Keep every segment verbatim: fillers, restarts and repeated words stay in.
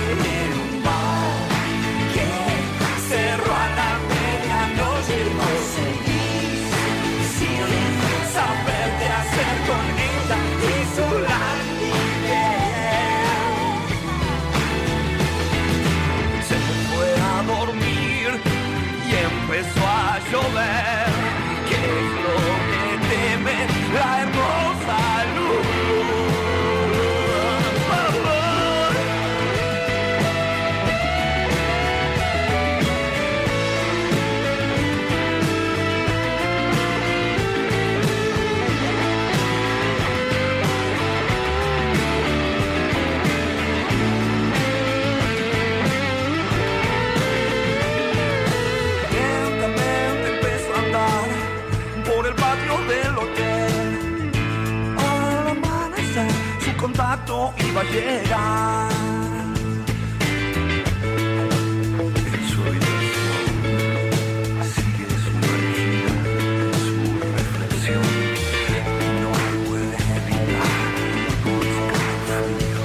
en un bar que cerró a la medianoche. No seguís sin saber qué hacer con ella y su languidez. Se fue a dormir y empezó a llover. ¿Qué es lo que teme la hermosa luz? Lentamente empezó a andar por el patio del hotel. Al amanecer su contacto iba a llegar. En su habitación sigue sumergida su reflexión. No puede evitar buscar frío.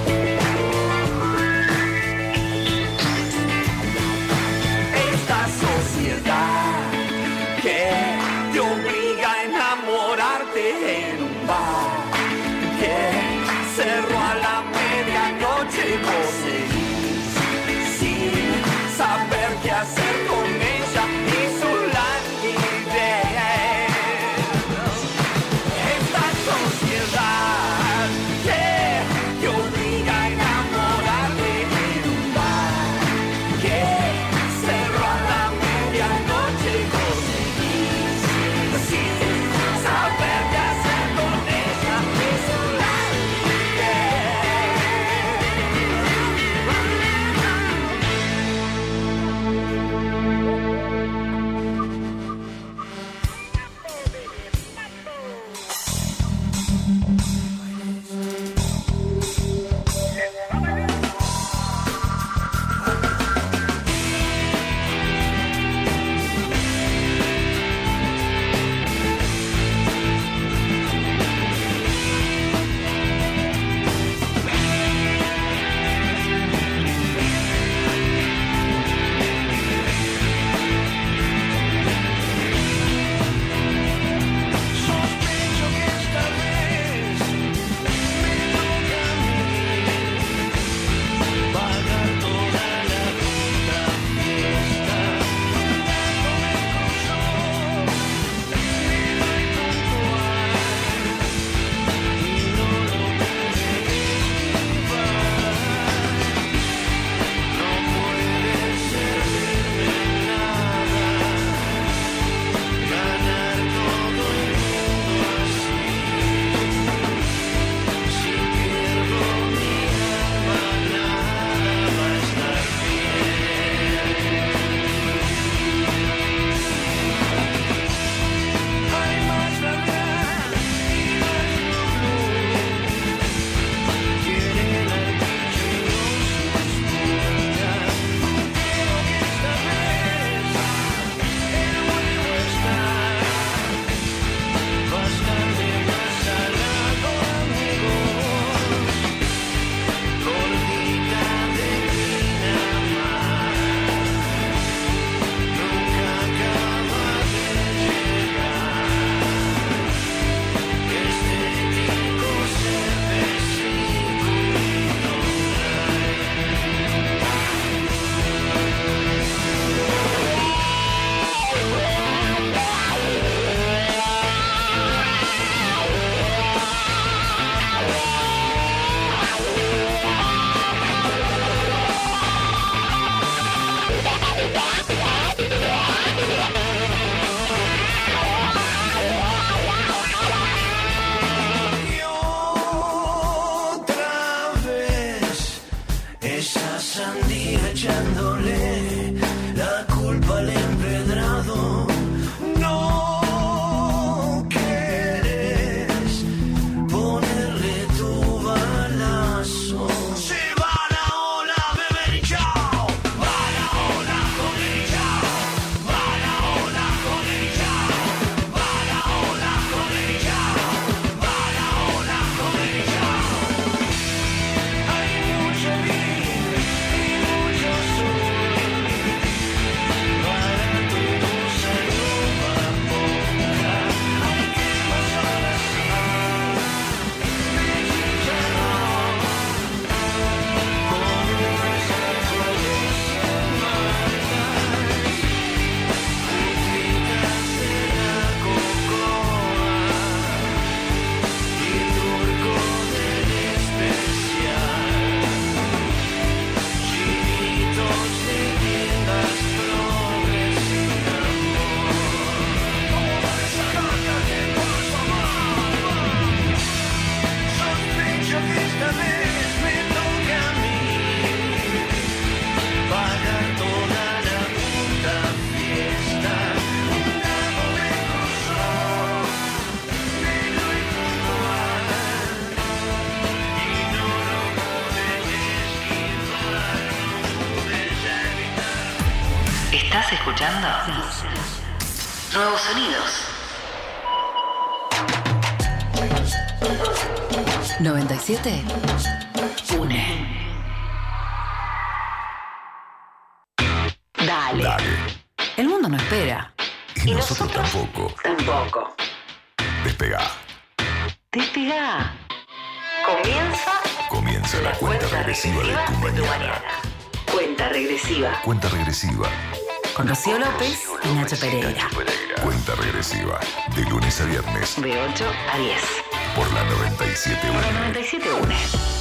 Esta sociedad que te obliga a enamorarte en un bar que cerró a la medianoche. No seguís sin saber qué hacer con ella y su languidez. Esta sociedad que te obliga a enamorarte en un bar que cerró a la medianoche. No seguís sin saber qué hacer con ella y su sospecho que esta vez me toca a mí pagar toda la puta fiesta. Dándome el corazón, vivo y puntual, y no lo pude esquivar. No puede servirme nada ganar todo el mundo así. Si pierdo mi alma, nada va a estar bien. Hay más verdad y más blue. Quieren al bicho y no suspira. Creo que esta vez el juego está bastante más salado, amigos. Gordita de mina más, nunca acaba de llegar. Este tipo cervecito y no Y otra vez esa sandía echándole la culpa al empedrado. No quieres ponerle tu balazo. Se va la ola, beber y chao. Va la ola con el chao. Va la ola con el chao. Va la ola con el chao. Va la ola con el chao. Hay mucha vida y escuchando Nuevos Sonidos. noventa y siete Une. Dale. Dale. El mundo no espera. Y, y nosotros, nosotros tampoco. Tampoco. Despegá. Despegá. Comienza. Comienza la, la cuenta, cuenta regresiva, regresiva de, tu, de mañana. tu mañana. Cuenta regresiva. Cuenta regresiva. Con Rocío López y Nacho Pereira. Cuenta regresiva. De lunes a viernes. De ocho a diez. Por la noventa y siete Une. Por la noventa y siete Une.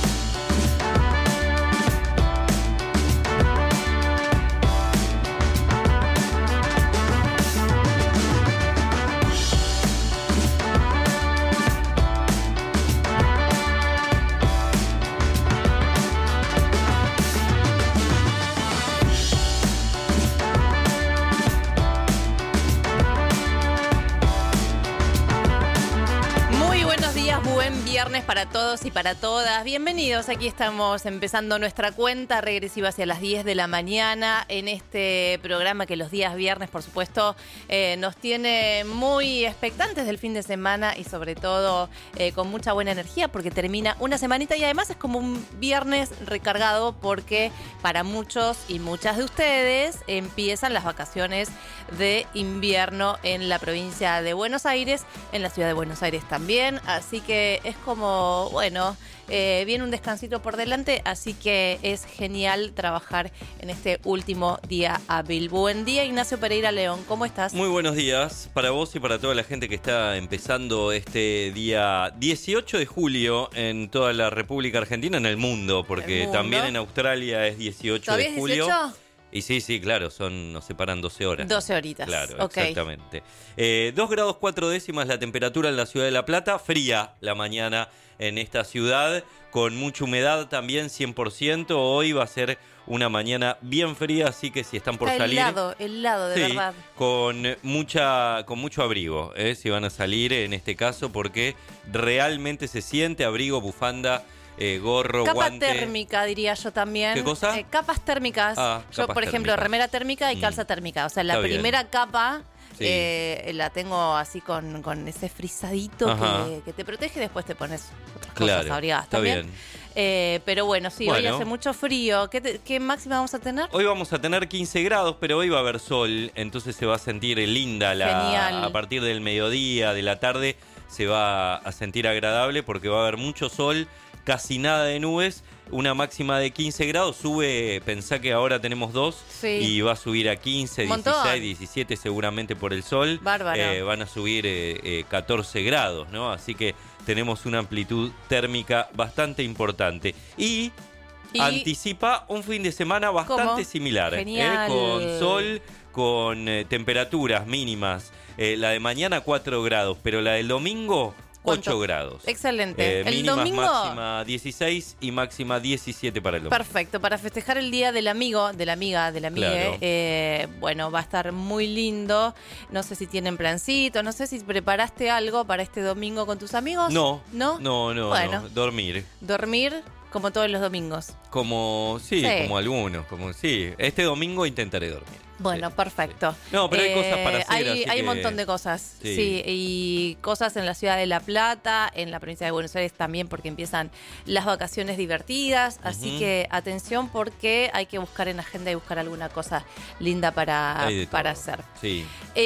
Viernes para todos y para todas. Bienvenidos, aquí estamos empezando nuestra cuenta regresiva hacia las diez de la mañana en este programa que los días viernes, por supuesto, eh, nos tiene muy expectantes del fin de semana y sobre todo eh, con mucha buena energía porque termina una semanita y además es como un viernes recargado porque para muchos y muchas de ustedes empiezan las vacaciones de invierno en la provincia de Buenos Aires, en la ciudad de Buenos Aires también, así que es como, bueno, eh, viene un descansito por delante, así que es genial trabajar en este último día hábil. Buen día, Ignacio Pereira León, ¿cómo estás? Muy buenos días para vos y para toda la gente que está empezando este día dieciocho de julio en toda la República Argentina, en el mundo, porque el mundo. También en Australia es dieciocho de julio. ¿Todavía es dieciocho? Y sí, sí, claro, son, nos separan doce horas. doce horitas. Claro, okay. Exactamente. Eh, dos grados cuatro décimas la temperatura en la ciudad de La Plata, fría la mañana en esta ciudad, con mucha humedad también, cien por ciento. Hoy va a ser una mañana bien fría, así que si están por Está salir... helado, helado, de sí, verdad. Con, mucha, con mucho abrigo, eh, si van a salir en este caso, porque realmente se siente abrigo, bufanda... Eh, gorro, capa guante. térmica, diría yo también. ¿Qué cosa? Eh, capas térmicas. Ah, yo, capas por ejemplo, térmicas. remera térmica y calza mm. térmica. O sea, la Está primera bien. capa sí. eh, la tengo así con, con ese frisadito que, que te protege. Después te pones otras claro, cosas abrigadas está también. bien. Eh, pero bueno, sí, bueno. hoy hace mucho frío. ¿Qué, te, ¿Qué máxima vamos a tener? Hoy vamos a tener quince grados, pero hoy va a haber sol, entonces se va a sentir linda la, Genial. a partir del mediodía, de la tarde, se va a sentir agradable porque va a haber mucho sol, casi nada de nubes, una máxima de quince grados, sube, pensá que ahora tenemos dos sí. y va a subir a quince, Montón. dieciséis, diecisiete seguramente por el sol. Bárbaro. Eh, van a subir eh, eh, catorce grados, ¿no? Así que tenemos una amplitud térmica bastante importante. Y... Y anticipa un fin de semana bastante ¿cómo? similar, Genial. ¿eh? Con sol, con eh, temperaturas mínimas. Eh, la de mañana cuatro grados, pero la del domingo ocho grados. Excelente. Eh, el mínimas, domingo máxima dieciséis y máxima diecisiete para el domingo. Perfecto, para festejar el día del amigo, de la amiga, de la amiga, Claro. eh, bueno, va a estar muy lindo. No sé si tienen plancito, no sé si preparaste algo para este domingo con tus amigos. No, ¿No? no, no, Bueno. no, dormir. Dormir como todos los domingos. Como, sí, Sí. como algunos, como sí. Este domingo intentaré dormir. Bueno, Sí, perfecto. sí. No, pero hay cosas para hacer, Hay, así hay que- un montón de cosas, sí. Sí. y cosas en la ciudad de La Plata, en la provincia de Buenos Aires también, porque empiezan las vacaciones divertidas. Así Ujú. que atención, porque hay que buscar en agenda y buscar alguna cosa linda para, Hay de para todo. hacer. Sí.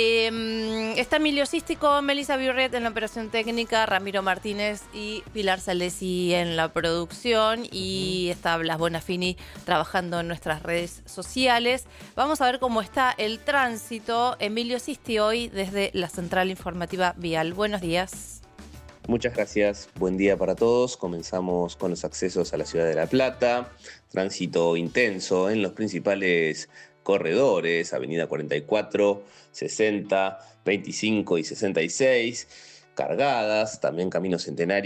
Eh, está Emilio Cístico, Melissa Biurret en la operación técnica, Ramiro Martínez y Pilar Salesi en la producción y está Blas Bonafini trabajando en nuestras redes sociales. Vamos a ver cómo está el tránsito. Emilio Cisti hoy desde la Central Informativa Vial. Buenos días. Muchas gracias, buen día para todos. Comenzamos con los accesos a la ciudad de La Plata. Tránsito intenso en los principales corredores, avenida cuarenta y cuatro, sesenta, veinticinco y sesenta y seis, cargadas, también Camino Centenario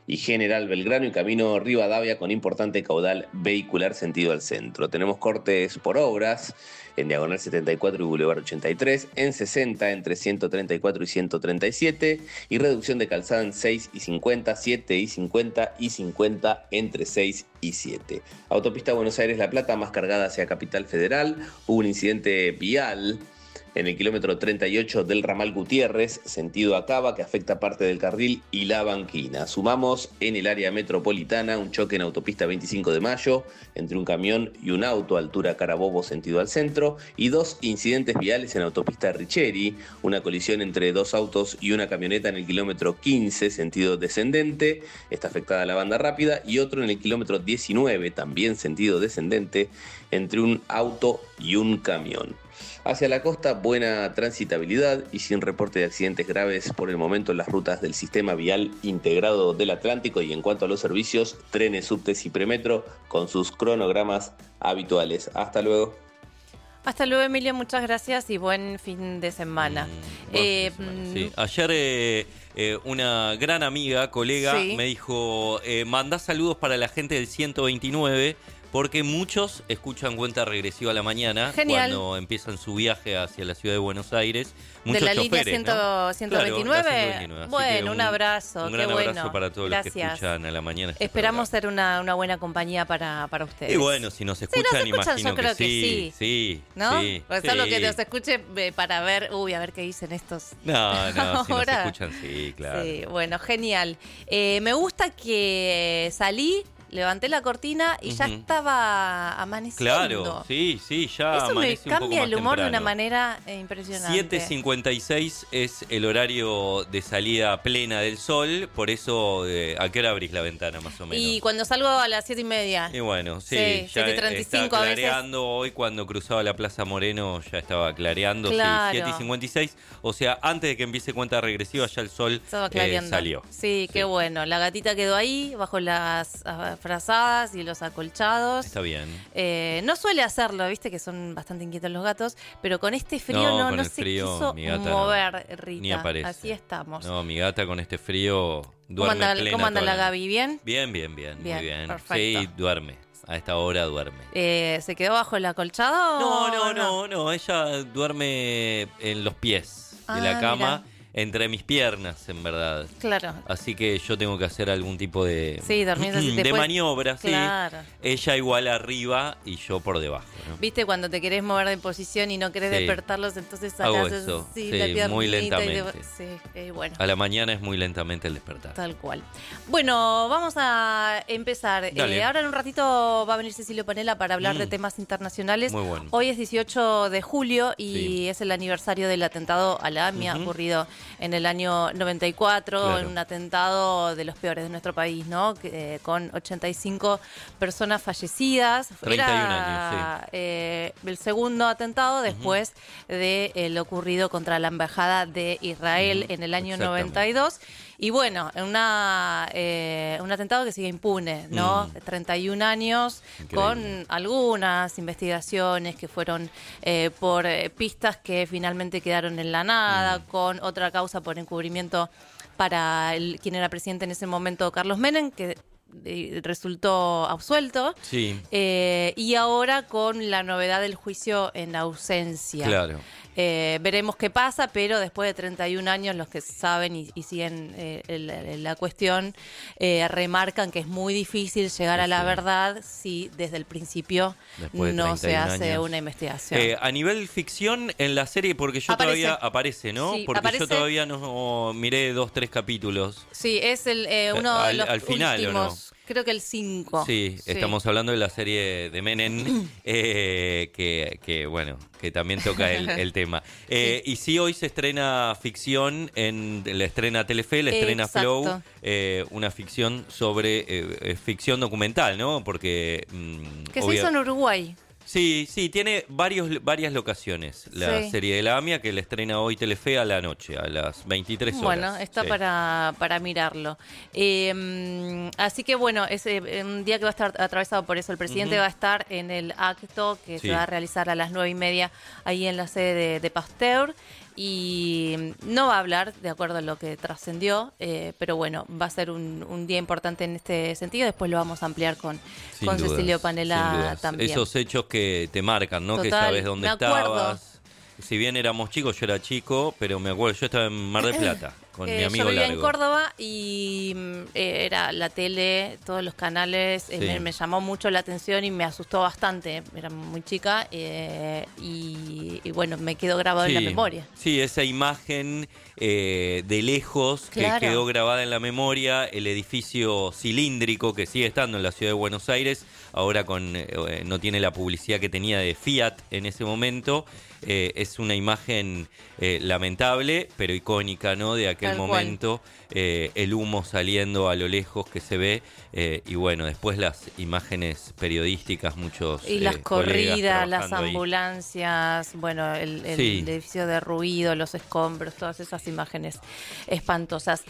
y General Belgrano y camino Rivadavia con importante caudal vehicular sentido al centro. Tenemos cortes por obras en Diagonal setenta y cuatro y Boulevard ochenta y tres, en sesenta entre ciento treinta y cuatro y ciento treinta y siete y reducción de calzada en seis y cincuenta, siete y cincuenta y cincuenta entre seis y siete. Autopista Buenos Aires-La Plata más cargada hacia Capital Federal. Hubo un incidente vial en el kilómetro treinta y ocho del ramal Gutiérrez, sentido Acaba, que afecta parte del carril y la banquina. Sumamos en el área metropolitana un choque en autopista veinticinco de mayo entre un camión y un auto, altura Carabobo, sentido al centro, y dos incidentes viales en autopista Richeri, una colisión entre dos autos y una camioneta en el kilómetro quince, sentido descendente, está afectada la banda rápida, y otro en el kilómetro diecinueve, también sentido descendente, entre un auto y un camión. Hacia la costa, buena transitabilidad y sin reporte de accidentes graves por el momento en las rutas del Sistema Vial Integrado del Atlántico. Y en cuanto a los servicios, trenes, subtes y premetro con sus cronogramas habituales. Hasta luego. Hasta luego, Emilio, muchas gracias y buen fin de semana. Mm, eh, fin de semana. Sí. Ayer eh, eh, una gran amiga, colega, sí. me dijo, eh, mandá saludos para la gente del ciento veintinueve, porque muchos escuchan Cuenta Regresiva a la mañana. Genial. Cuando empiezan su viaje hacia la ciudad de Buenos Aires. Muchos de la choferes, línea ¿no? ciento veintinueve. Claro, ciento veintinueve. Bueno, un, un abrazo. Un gran qué abrazo bueno. para todos Gracias. los que escuchan a la mañana. Este Esperamos programa. ser una, una buena compañía para, para ustedes. Y bueno, si nos escuchan, si nos escuchan imagino yo creo que, que sí. sí. Sí, ¿no? sí. Pues sí. solo que nos escuche eh, para ver, uy, a ver qué dicen estos. No, no, si nos ahora. escuchan, sí, claro. Sí, bueno, genial. Eh, me gusta que salí, levanté la cortina y uh-huh. ya estaba amaneciendo. Claro, sí, sí, ya Eso amanece me cambia un poco más el humor temprano. de una manera eh, impresionante. siete cincuenta y seis es el horario de salida plena del sol, por eso, eh, ¿a qué hora abrís la ventana más o menos? Y cuando salgo a las siete y media. Y bueno, sí, sí ya siete treinta y cinco está a veces. clareando. Hoy cuando cruzaba la Plaza Moreno ya estaba clareando, claro. sí, siete y cincuenta y seis. O sea, antes de que empiece Cuenta Regresiva ya el sol eh, salió. Sí, qué sí. bueno. La gatita quedó ahí, bajo las frazadas y los acolchados. Está bien. Eh, no suele hacerlo, viste que son bastante inquietos los gatos, pero con este frío no, no, con no el se frío, quiso mi gata mover, no, Rita. Ni aparece. Así estamos. No, mi gata con este frío duerme ¿Cómo anda, plena ¿cómo anda la toda Gaby? ¿Bien? Bien, bien, bien, bien muy bien. Perfecto. Sí, duerme. A esta hora duerme. Eh, ¿Se quedó bajo el acolchado? No, no, no, no. Ella duerme en los pies ah, de la cama. Mira. Entre mis piernas, en verdad. Claro. Así que yo tengo que hacer algún tipo de, sí, dormís así, de después, maniobra, claro. sí. Ella igual arriba y yo por debajo, ¿no? Viste cuando te querés mover de posición y no querés sí. despertarlos, entonces sacás Hago eso, sí, sí, la piernita muy lentamente. Y de... Sí, eh, bueno. A la mañana es muy lentamente el despertar. Tal cual. Bueno, vamos a empezar. Eh, ahora en un ratito va a venir Cecilio Panela para hablar mm. de temas internacionales. Muy bueno. Hoy es dieciocho de julio y sí. es el aniversario del atentado a la AMIA, uh-huh. ocurrido en el año noventa y cuatro, claro. en un atentado de los peores de nuestro país, ¿no? Que, eh, con ochenta y cinco personas fallecidas. treinta y un Era, años, sí. eh, el segundo atentado después uh-huh. de eh, lo ocurrido contra la Embajada de Israel uh-huh. en el año noventa y dos. Y bueno, una, eh, un atentado que sigue impune, ¿no? Mm. treinta y un años, increíble. Con algunas investigaciones que fueron eh, por eh, pistas que finalmente quedaron en la nada, mm. con otra causa por encubrimiento para el, quien era presidente en ese momento, Carlos Menem, que resultó absuelto. Sí. Eh, y ahora con la novedad del juicio en ausencia. Claro. Eh, veremos qué pasa, pero después de treinta y un años, los que saben y, y siguen eh, el, el, la cuestión eh, remarcan que es muy difícil llegar sí. a la verdad si desde el principio de no se hace años. una investigación. Eh, a nivel ficción, en la serie, porque yo aparece. todavía aparece, ¿no? Sí, porque aparece. yo todavía no miré dos, tres capítulos. Sí, es el eh, uno al, de los al final, últimos. ¿o no? Creo que el cinco. Sí, sí, estamos hablando de la serie de Menem, eh, que, que bueno, que también toca el, el tema. Eh, sí. Y sí, hoy se estrena ficción, en la estrena Telefe, la estrena Exacto. Flow, eh, una ficción sobre, eh, ficción documental, ¿no? Porque... Mm, que se hizo en Uruguay. Sí, sí, tiene varios, varias locaciones la sí. serie de la AMIA, que la estrena hoy Telefe a la noche, a las veintitrés horas. Bueno, está sí. para, para mirarlo. Eh, así que bueno, es eh, un día que va a estar atravesado por eso. El presidente uh-huh. va a estar en el acto que sí. se va a realizar a las nueve y media ahí en la sede de, de Pasteur. y no va a hablar de acuerdo a lo que trascendió, eh, pero bueno, va a ser un, un día importante en este sentido. Después lo vamos a ampliar con, con dudas, Cecilio Panela también. Esos hechos que te marcan, ¿no? Total, que sabes dónde me acuerdo. estabas. Si bien éramos chicos, yo era chico, pero me acuerdo, yo estaba en Mar del Plata con Eh, mi amigo yo vivía Largo. en Córdoba y mm, eh, era la tele, todos los canales, eh, Sí. me, me llamó mucho la atención y me asustó bastante. Era muy chica eh, y, y bueno, me quedó grabado en la Sí, memoria. Sí, esa imagen eh, de lejos Claro. que quedó grabada en la memoria, el edificio cilíndrico que sigue estando en la ciudad de Buenos Aires, ahora con eh, no tiene la publicidad que tenía de Fiat en ese momento. Eh, es una imagen eh, lamentable, pero icónica, ¿no? De aquel Tal cual. momento, eh, el humo saliendo a lo lejos que se ve, eh, y bueno, después las imágenes periodísticas, muchos Y eh, las colegas corridas, las trabajando ahí. ambulancias, bueno, el, el Sí. edificio de ruido, los escombros, todas esas imágenes espantosas.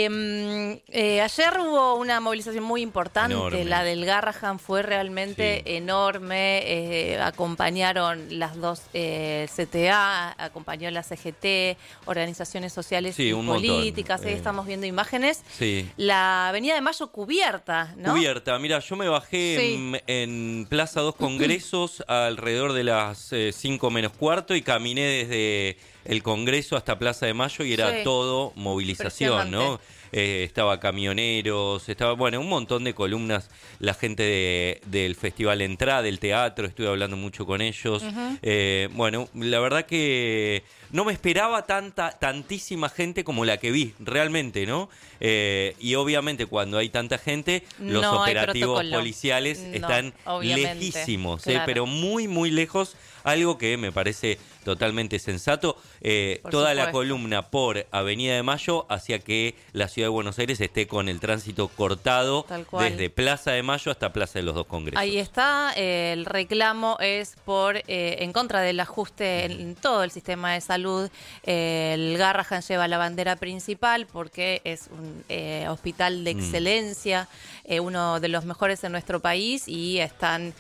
Eh, eh, ayer hubo una movilización muy importante, Enorme. la del Garrahan fue realmente Sí. enorme, eh, acompañaron las dos eh, C T A, acompañó la C G T, organizaciones sociales Sí, y un montón. políticas, ahí Eh, estamos viendo imágenes. Sí. La Avenida de Mayo cubierta, ¿no? Cubierta, mira, yo me bajé Sí. en, en Plaza Dos Congresos alrededor de las cinco menos cuarto y caminé desde el Congreso hasta Plaza de Mayo y era Sí. todo movilización, ¿no? Impresionante. Eh, estaba camioneros, estaba, bueno, un montón de columnas, la gente de, del Festival Entrada, del teatro, estuve hablando mucho con ellos. Eh, bueno, la verdad que no me esperaba tanta, tantísima gente como la que vi, realmente, ¿no? Eh, y obviamente cuando hay tanta gente, los No hay operativos protocolo. policiales No, están obviamente, lejísimos, ¿eh? claro. Pero muy, muy lejos, algo que me parece totalmente sensato. Eh, Por toda la supuesto. columna por Avenida de Mayo hacia que la ciudad de Buenos Aires esté con el tránsito cortado Tal cual. desde Plaza de Mayo hasta Plaza de los Dos Congresos. Ahí está, eh, el reclamo es por eh, en contra del ajuste en, en todo el sistema de salud. Eh, el Garrahan lleva la bandera principal porque es un eh, hospital de Mm. excelencia, eh, uno de los mejores en nuestro país, y están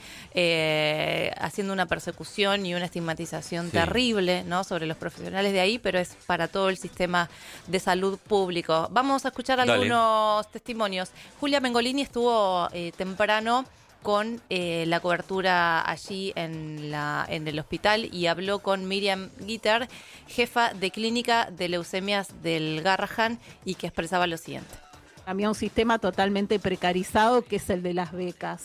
eh, haciendo una persecución y una estigmatización Sí. terrible, ¿no?, sobre los profesionales de ahí, pero es para todo el sistema de salud público. Vamos a escuchar Dale. algunos testimonios. Julia Mengolini estuvo eh, temprano con eh, la cobertura allí en, la, en el hospital y habló con Miriam Gitter, jefa de clínica de leucemias del Garrahan, y que expresaba lo siguiente. Había un sistema totalmente precarizado que es el de las becas.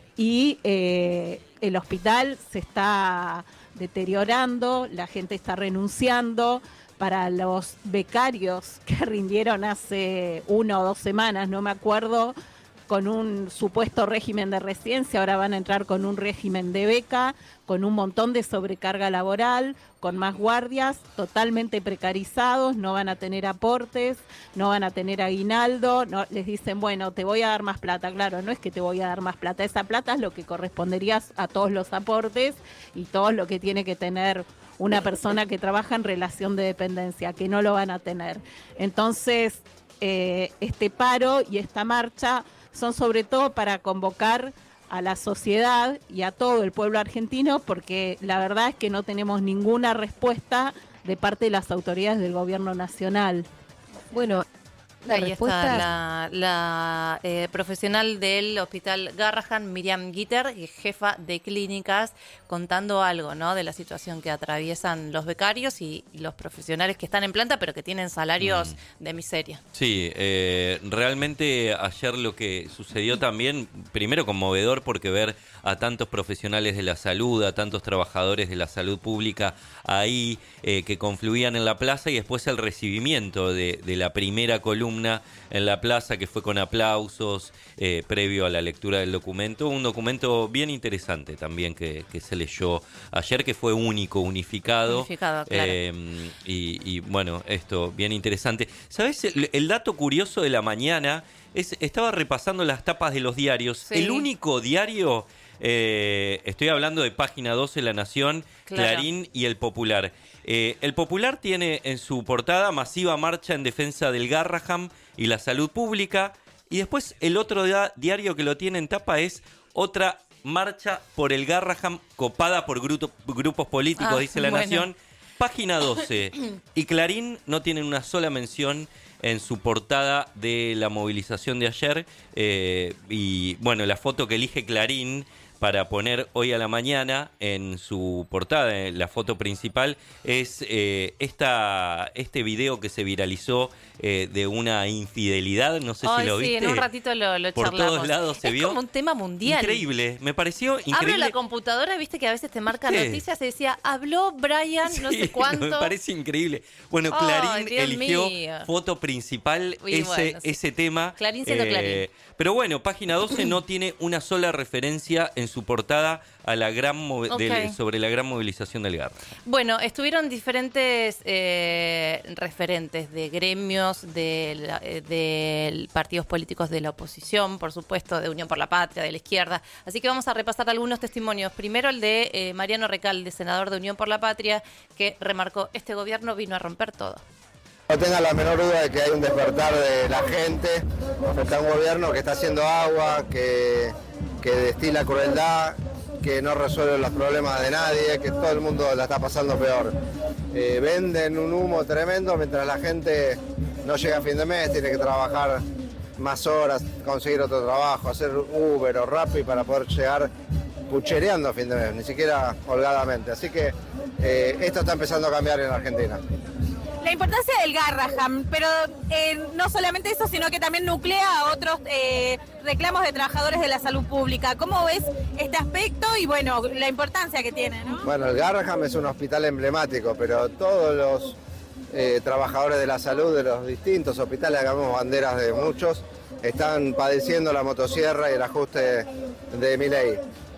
Y eh, el hospital se está deteriorando, la gente está renunciando. Para los becarios que rindieron hace una o dos semanas, no me acuerdo, con un supuesto régimen de residencia, ahora van a entrar con un régimen de beca, con un montón de sobrecarga laboral, con más guardias, totalmente precarizados, no van a tener aportes, no van a tener aguinaldo, no, les dicen, bueno, te voy a dar más plata. Claro, no es que te voy a dar más plata, esa plata es lo que correspondería a todos los aportes y todo lo que tiene que tener una persona que trabaja en relación de dependencia, que no lo van a tener. Entonces, eh, este paro y esta marcha son sobre todo para convocar a la sociedad y a todo el pueblo argentino, porque la verdad es que no tenemos ninguna respuesta de parte de las autoridades del gobierno nacional. Bueno, la Ahí respuesta está la, la eh, profesional del hospital Garrahan, Miriam Gitter, jefa de clínicas, contando algo, ¿no?, de la situación que atraviesan los becarios y, y los profesionales que están en planta, pero que tienen salarios Mm. de miseria. Sí, eh, realmente ayer lo que sucedió también, primero conmovedor porque ver a tantos profesionales de la salud, a tantos trabajadores de la salud pública ahí eh, que confluían en la plaza, y después el recibimiento de, de la primera columna en la plaza, que fue con aplausos eh, previo a la lectura del documento, un documento bien interesante también que, que se leyó ayer, que fue único, unificado. Unificado, claro. Eh, y, y bueno, esto, bien interesante. ¿Sabes? El, el dato curioso de la mañana es, estaba repasando las tapas de los diarios. Sí. El único diario, eh, estoy hablando de Página doce, La Nación, Claro. Clarín y El Popular. Eh, el Popular tiene en su portada masiva marcha en defensa del Garrahan y la salud pública. Y después el otro dia- diario que lo tiene en tapa es otra marcha por el Garrahan copada por grupo- grupos políticos, Ah, dice La bueno. Nación. Página doce. Y Clarín no tienen una sola mención en su portada de la movilización de ayer. Eh, y bueno, la foto que elige Clarín para poner hoy a la mañana en su portada, en la foto principal, es eh, esta, este video que se viralizó eh, de una infidelidad, no sé Ay, si lo sí, viste. en un ratito lo, lo Por charlamos. todos lados se es vio. como un tema mundial. Increíble, me pareció increíble. Abro la computadora, viste que a veces te marca ¿Viste? noticias y decía, habló Brian, no Sí, sé cuánto. Me parece increíble. Bueno, Ay, Clarín Dios eligió mío. foto principal Y ese, bueno, sí. ese tema. Clarín siendo Clarín. Pero bueno, Página doce no tiene una sola referencia en su portada a la gran move- Ok. del- sobre la gran movilización del Garrahan. Bueno, estuvieron diferentes eh, referentes de gremios, de, la- eh, de partidos políticos de la oposición, por supuesto, de Unión por la Patria, de la izquierda. Así que vamos a repasar algunos testimonios. Primero el de eh, Mariano Recalde, senador de Unión por la Patria, que remarcó, este gobierno vino a romper todo. No tenga la menor duda de que hay un despertar de la gente frente a un gobierno que está haciendo agua, que, que destila crueldad, que no resuelve los problemas de nadie, que todo el mundo la está pasando peor. Eh, venden un humo tremendo mientras la gente no llega a fin de mes, tiene que trabajar más horas, conseguir otro trabajo, hacer Uber o Rappi para poder llegar puchereando a fin de mes, ni siquiera holgadamente. Así que eh, esto está empezando a cambiar en Argentina. La importancia del Garrahan, pero eh, no solamente eso, sino que también nuclea a otros eh, reclamos de trabajadores de la salud pública. ¿Cómo ves este aspecto y, bueno, la importancia que tiene, ¿no? Bueno, el Garrahan es un hospital emblemático, pero todos los eh, trabajadores de la salud de los distintos hospitales, hagamos banderas de muchos, están padeciendo la motosierra y el ajuste de Milei.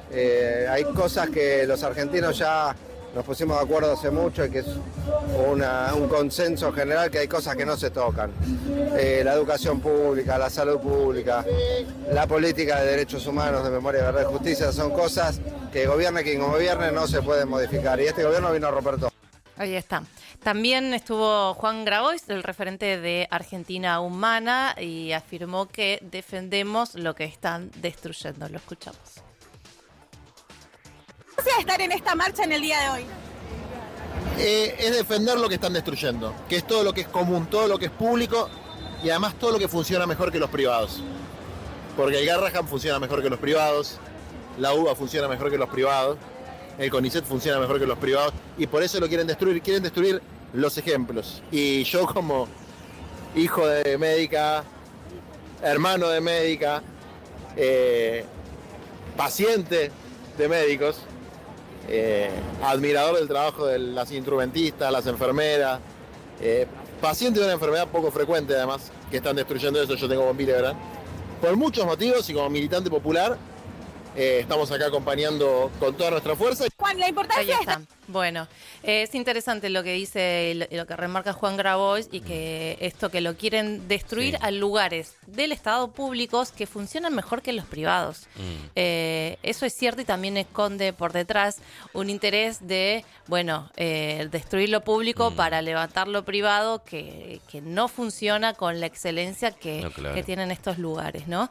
Eh, hay cosas que los argentinos ya nos pusimos de acuerdo hace mucho y que es una, un consenso general que hay cosas que no se tocan. Eh, la educación pública, la salud pública, la política de derechos humanos, de memoria, verdad y justicia, son cosas que gobierne quien gobierne no se pueden modificar. Y este gobierno vino a romper todo. Ahí está. También estuvo Juan Grabois, el referente de Argentina Humana, y afirmó que defendemos lo que están destruyendo. Lo escuchamos. Gracias estar en esta marcha en el día de hoy. Eh, es defender lo que están destruyendo, que es todo lo que es común, todo lo que es público y además todo lo que funciona mejor que los privados. Porque el Garrahan funciona mejor que los privados, la U B A funciona mejor que los privados, el CONICET funciona mejor que los privados y por eso lo quieren destruir, quieren destruir los ejemplos. Y yo como hijo de médica, hermano de médica, eh, paciente de médicos, eh, admirador del trabajo de las instrumentistas, las enfermeras, eh, paciente de una enfermedad poco frecuente además, que están destruyendo eso, yo tengo bombilla, ¿verdad? Por muchos motivos y como militante popular, eh, estamos acá acompañando con toda nuestra fuerza. Juan, la importancia Ahí está. Bueno, eh, es interesante lo que dice y lo, y lo que remarca Juan Grabois y que esto que lo quieren destruir Sí. a lugares del Estado públicos que funcionan mejor que los privados. Mm. Eh, eso es cierto y también esconde por detrás un interés de, bueno, eh, destruir lo público Mm. para levantar lo privado que, que no funciona con la excelencia que, No, claro. que tienen estos lugares, ¿no?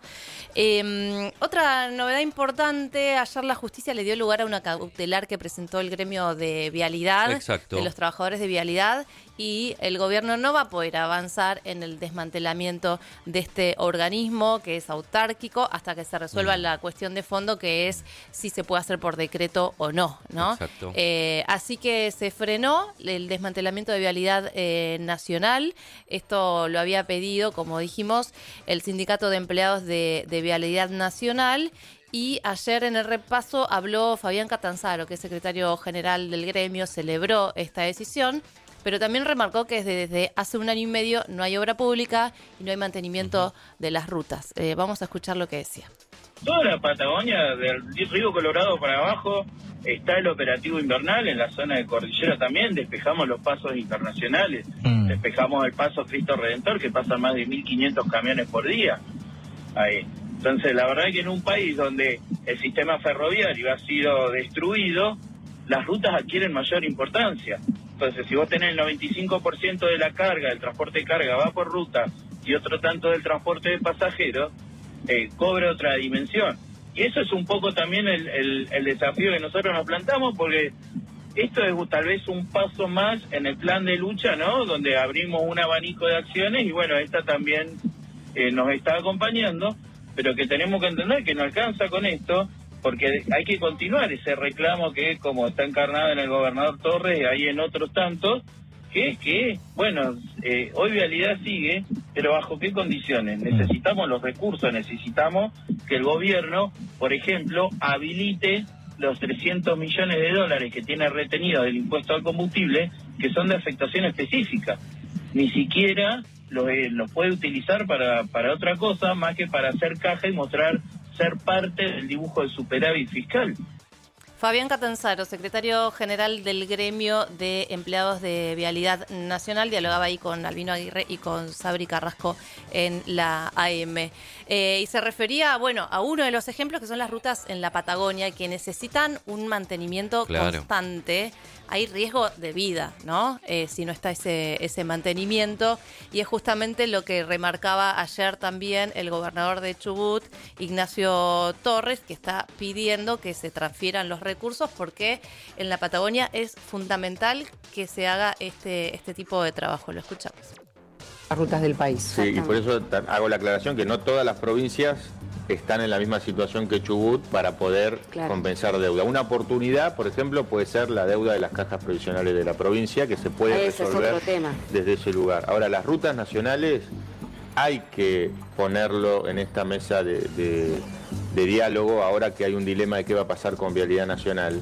Eh, otra novedad importante, ayer la justicia le dio lugar a una cautelar que presentó el gremio de Vialidad, Exacto. de los trabajadores de Vialidad, y el gobierno no va a poder avanzar en el desmantelamiento de este organismo que es autárquico hasta que se resuelva Mm. la cuestión de fondo, que es si se puede hacer por decreto o no, ¿no? Exacto. Eh, así que se frenó el desmantelamiento de Vialidad eh, nacional. Esto lo había pedido, como dijimos, el Sindicato de Empleados de, de Vialidad Nacional. Y ayer en el repaso habló Fabián Catanzaro, que es secretario general del gremio, celebró esta decisión, pero también remarcó que desde, desde hace un año y medio no hay obra pública y no hay mantenimiento de las rutas. Eh, vamos a escuchar lo que decía. Toda la Patagonia, del Río Colorado para abajo, está el operativo invernal, en la zona de Cordillera también, despejamos los pasos internacionales, mm. despejamos el paso Cristo Redentor, que pasan más de mil quinientos camiones por día. Ahí. Entonces, la verdad es que en un país donde el sistema ferroviario ha sido destruido, las rutas adquieren mayor importancia. Entonces, si vos tenés el noventa y cinco por ciento de la carga, del transporte de carga va por ruta, y otro tanto del transporte de pasajeros, eh, cobra otra dimensión. Y eso es un poco también el, el, el desafío que nosotros nos plantamos, porque esto es tal vez un paso más en el plan de lucha, ¿no? Donde abrimos un abanico de acciones y bueno, esta también eh, nos está acompañando, pero que tenemos que entender que no alcanza con esto, porque hay que continuar ese reclamo que como está encarnado en el gobernador Torres y hay en otros tantos, que es que, bueno, eh, hoy Vialidad sigue, pero ¿bajo qué condiciones? Necesitamos los recursos, necesitamos que el gobierno, por ejemplo, habilite los trescientos millones de dólares que tiene retenido del impuesto al combustible, que son de afectación específica. Ni siquiera los eh, lo puede utilizar para, para otra cosa más que para hacer caja y mostrar ser parte del dibujo del superávit fiscal. Fabián Catanzaro, secretario general del gremio de empleados de Vialidad Nacional, dialogaba ahí con Albino Aguirre y con Sabri Carrasco en la A M. Eh, y se refería, bueno, a uno de los ejemplos que son las rutas en la Patagonia, que necesitan un mantenimiento claro. constante. Hay riesgo de vida, ¿no? Eh, si no está ese, ese mantenimiento. Y es justamente lo que remarcaba ayer también el gobernador de Chubut, Ignacio Torres, que está pidiendo que se transfieran los recursos porque en la Patagonia es fundamental que se haga este, este tipo de trabajo. Lo escuchamos. Las rutas del país. Sí, y por eso hago la aclaración que no todas las provincias están en la misma situación que Chubut para poder claro. compensar deuda. Una oportunidad, por ejemplo, puede ser la deuda de las cajas provisionales de la provincia, que se puede Ese resolver es otro tema. desde ese lugar. Ahora, las rutas nacionales hay que ponerlo en esta mesa de, de, de diálogo, ahora que hay un dilema de qué va a pasar con Vialidad Nacional.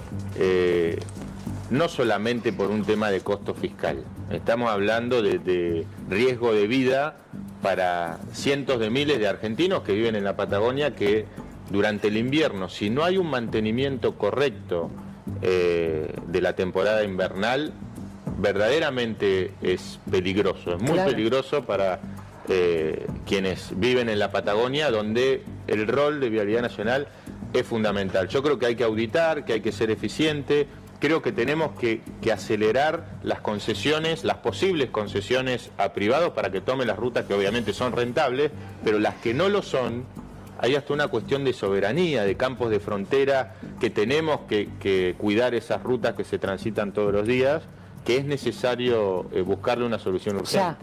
Eh, no solamente por un tema de costo fiscal, estamos hablando de, de riesgo de vida para cientos de miles de argentinos que viven en la Patagonia, que durante el invierno, si no hay un mantenimiento correcto eh, de la temporada invernal, verdaderamente es peligroso, es muy claro. peligroso para eh, quienes viven en la Patagonia, donde el rol de Vialidad Nacional es fundamental. Yo creo que hay que auditar, que hay que ser eficiente. Creo que tenemos que, que acelerar las concesiones, las posibles concesiones a privados para que tomen las rutas que obviamente son rentables, pero las que no lo son, hay hasta una cuestión de soberanía, de campos de frontera, que tenemos que, que cuidar esas rutas que se transitan todos los días, que es necesario eh, buscarle una solución urgente. Ya.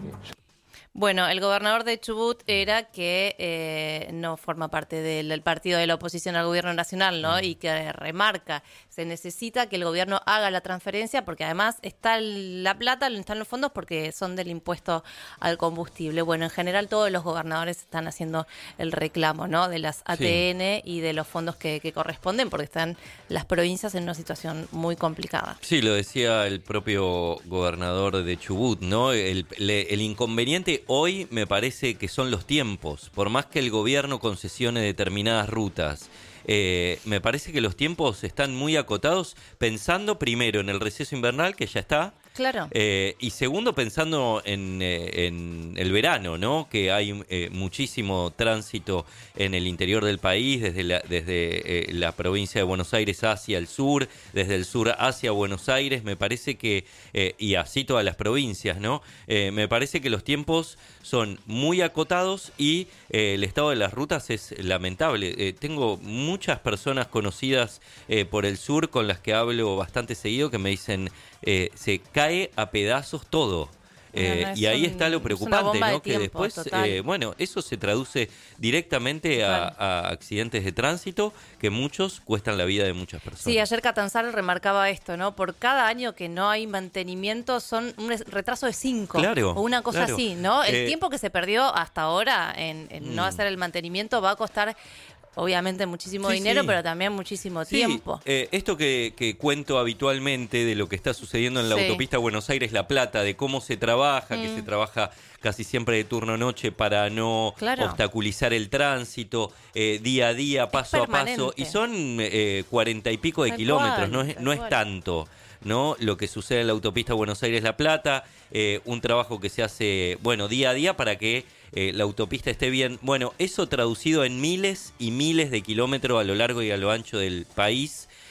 Bueno, el gobernador de Chubut era que eh, no forma parte del, del partido de la oposición al gobierno nacional, ¿no? Y que remarca, se necesita que el gobierno haga la transferencia porque además está la plata, están los fondos porque son del impuesto al combustible. Bueno, en general todos los gobernadores están haciendo el reclamo, ¿no? De las A T N sí. y de los fondos que, que corresponden porque están las provincias en una situación muy complicada. Sí, lo decía el propio gobernador de Chubut, ¿no? El, le, el inconveniente hoy me parece que son los tiempos. Por más que el gobierno concesione determinadas rutas, eh, me parece que los tiempos están muy acotados, pensando primero en el receso invernal, que ya está. Claro. Eh, y segundo, pensando en, eh, en el verano, ¿no? Que hay eh, muchísimo tránsito en el interior del país, desde la, desde eh, la provincia de Buenos Aires hacia el sur, desde el sur hacia Buenos Aires. Me parece que, eh, y así todas las provincias, ¿no? Eh, me parece que los tiempos son muy acotados y eh, el estado de las rutas es lamentable. Eh, tengo muchas personas conocidas eh, por el sur con las que hablo bastante seguido que me dicen eh, se cae a pedazos todo. Eh, no, no, y ahí un, está lo preocupante, ¿no? Que tiempo, después, eh, bueno, eso se traduce directamente a, a accidentes de tránsito que muchos cuestan la vida de muchas personas. Sí, ayer Catanzaro remarcaba esto, ¿no? Por cada año que no hay mantenimiento son un retraso de cinco. Claro, o una cosa claro. así, ¿no? El eh, tiempo que se perdió hasta ahora en, en mm. no hacer el mantenimiento va a costar obviamente muchísimo sí, dinero, sí. pero también muchísimo sí, tiempo. Eh, esto que, que cuento habitualmente de lo que está sucediendo en la sí. autopista Buenos Aires-La Plata, de cómo se trabaja, mm. que se trabaja casi siempre de turno-noche para no claro. obstaculizar el tránsito, eh, día a día, paso a paso. Y son eh, cuarenta y pico de tal kilómetros, cual, no, es, no es tanto, ¿no? Lo que sucede en la autopista Buenos Aires-La Plata, eh, un trabajo que se hace, bueno, día a día para que Eh, la autopista esté bien. Bueno, eso traducido en miles y miles de kilómetros a lo largo y a lo ancho del país.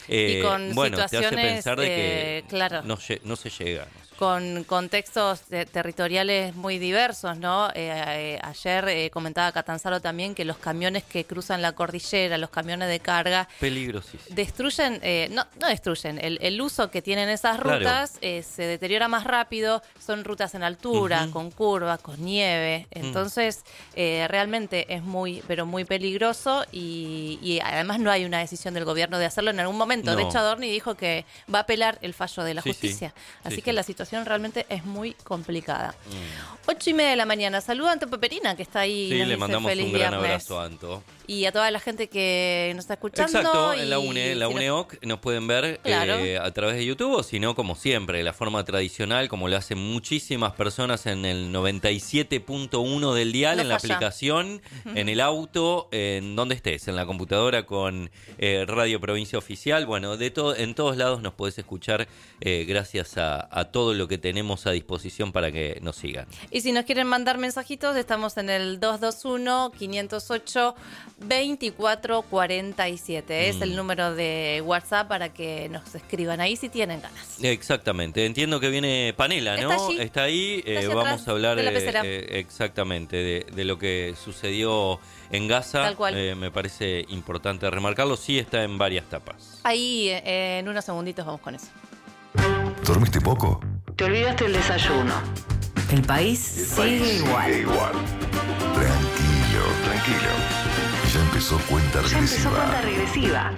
Eh, y con bueno, situaciones, te hace pensar de que eh, claro. no, no se llega. No Con contextos te- territoriales muy diversos, ¿no? Eh, eh, ayer eh, comentaba Catanzaro también que los camiones que cruzan la cordillera, los camiones de carga, Peligrosísimo. destruyen, eh, no, no destruyen, el, el uso que tienen esas Claro. rutas eh, se deteriora más rápido, son rutas en altura, Ujú. con curvas, con nieve, entonces eh, realmente es muy, pero muy peligroso y, y además no hay una decisión del gobierno de hacerlo en algún momento. No. De hecho, Adorni dijo que va a apelar el fallo de la Sí, sí. justicia, así Sí, que sí. la situación realmente es muy complicada. Ocho y media de la mañana, saludo a Anto Peperina, que está ahí. Sí, nos le dice mandamos feliz un gran viernes. abrazo a Anto. Y a toda la gente que nos está escuchando. Exacto, y en la UNE, en la si nos- UNEOC nos pueden ver Claro. eh, a través de YouTube, o si no, como siempre, de la forma tradicional, como lo hacen muchísimas personas en el noventa y siete punto uno del dial, No en la falla. aplicación, en el auto, en donde estés, en la computadora con eh, Radio Provincia Oficial. Bueno, de todo, en todos lados nos podés escuchar eh, gracias a, a todo lo que tenemos a disposición para que nos sigan. Y si nos quieren mandar mensajitos, estamos en el dos dos uno, cinco cero ocho, veinticuatro cuarenta y siete. Es Mm. el número de WhatsApp para que nos escriban ahí si tienen ganas. Exactamente, entiendo que viene Panela, ¿no? Está allí. Está ahí, Está eh, allí vamos atrás a hablar de la eh, pecera. eh, exactamente de, de lo que sucedió en Gaza. Tal cual. Eh, me parece importante remarcarlo, sí está en varias tapas. Ahí eh, en unos segunditos vamos con eso. ¿Dormiste poco? Te olvidaste el desayuno. El país sigue igual. igual. Tranquilo, tranquilo. Ya empezó cuenta Ya regresiva. empezó cuenta regresiva.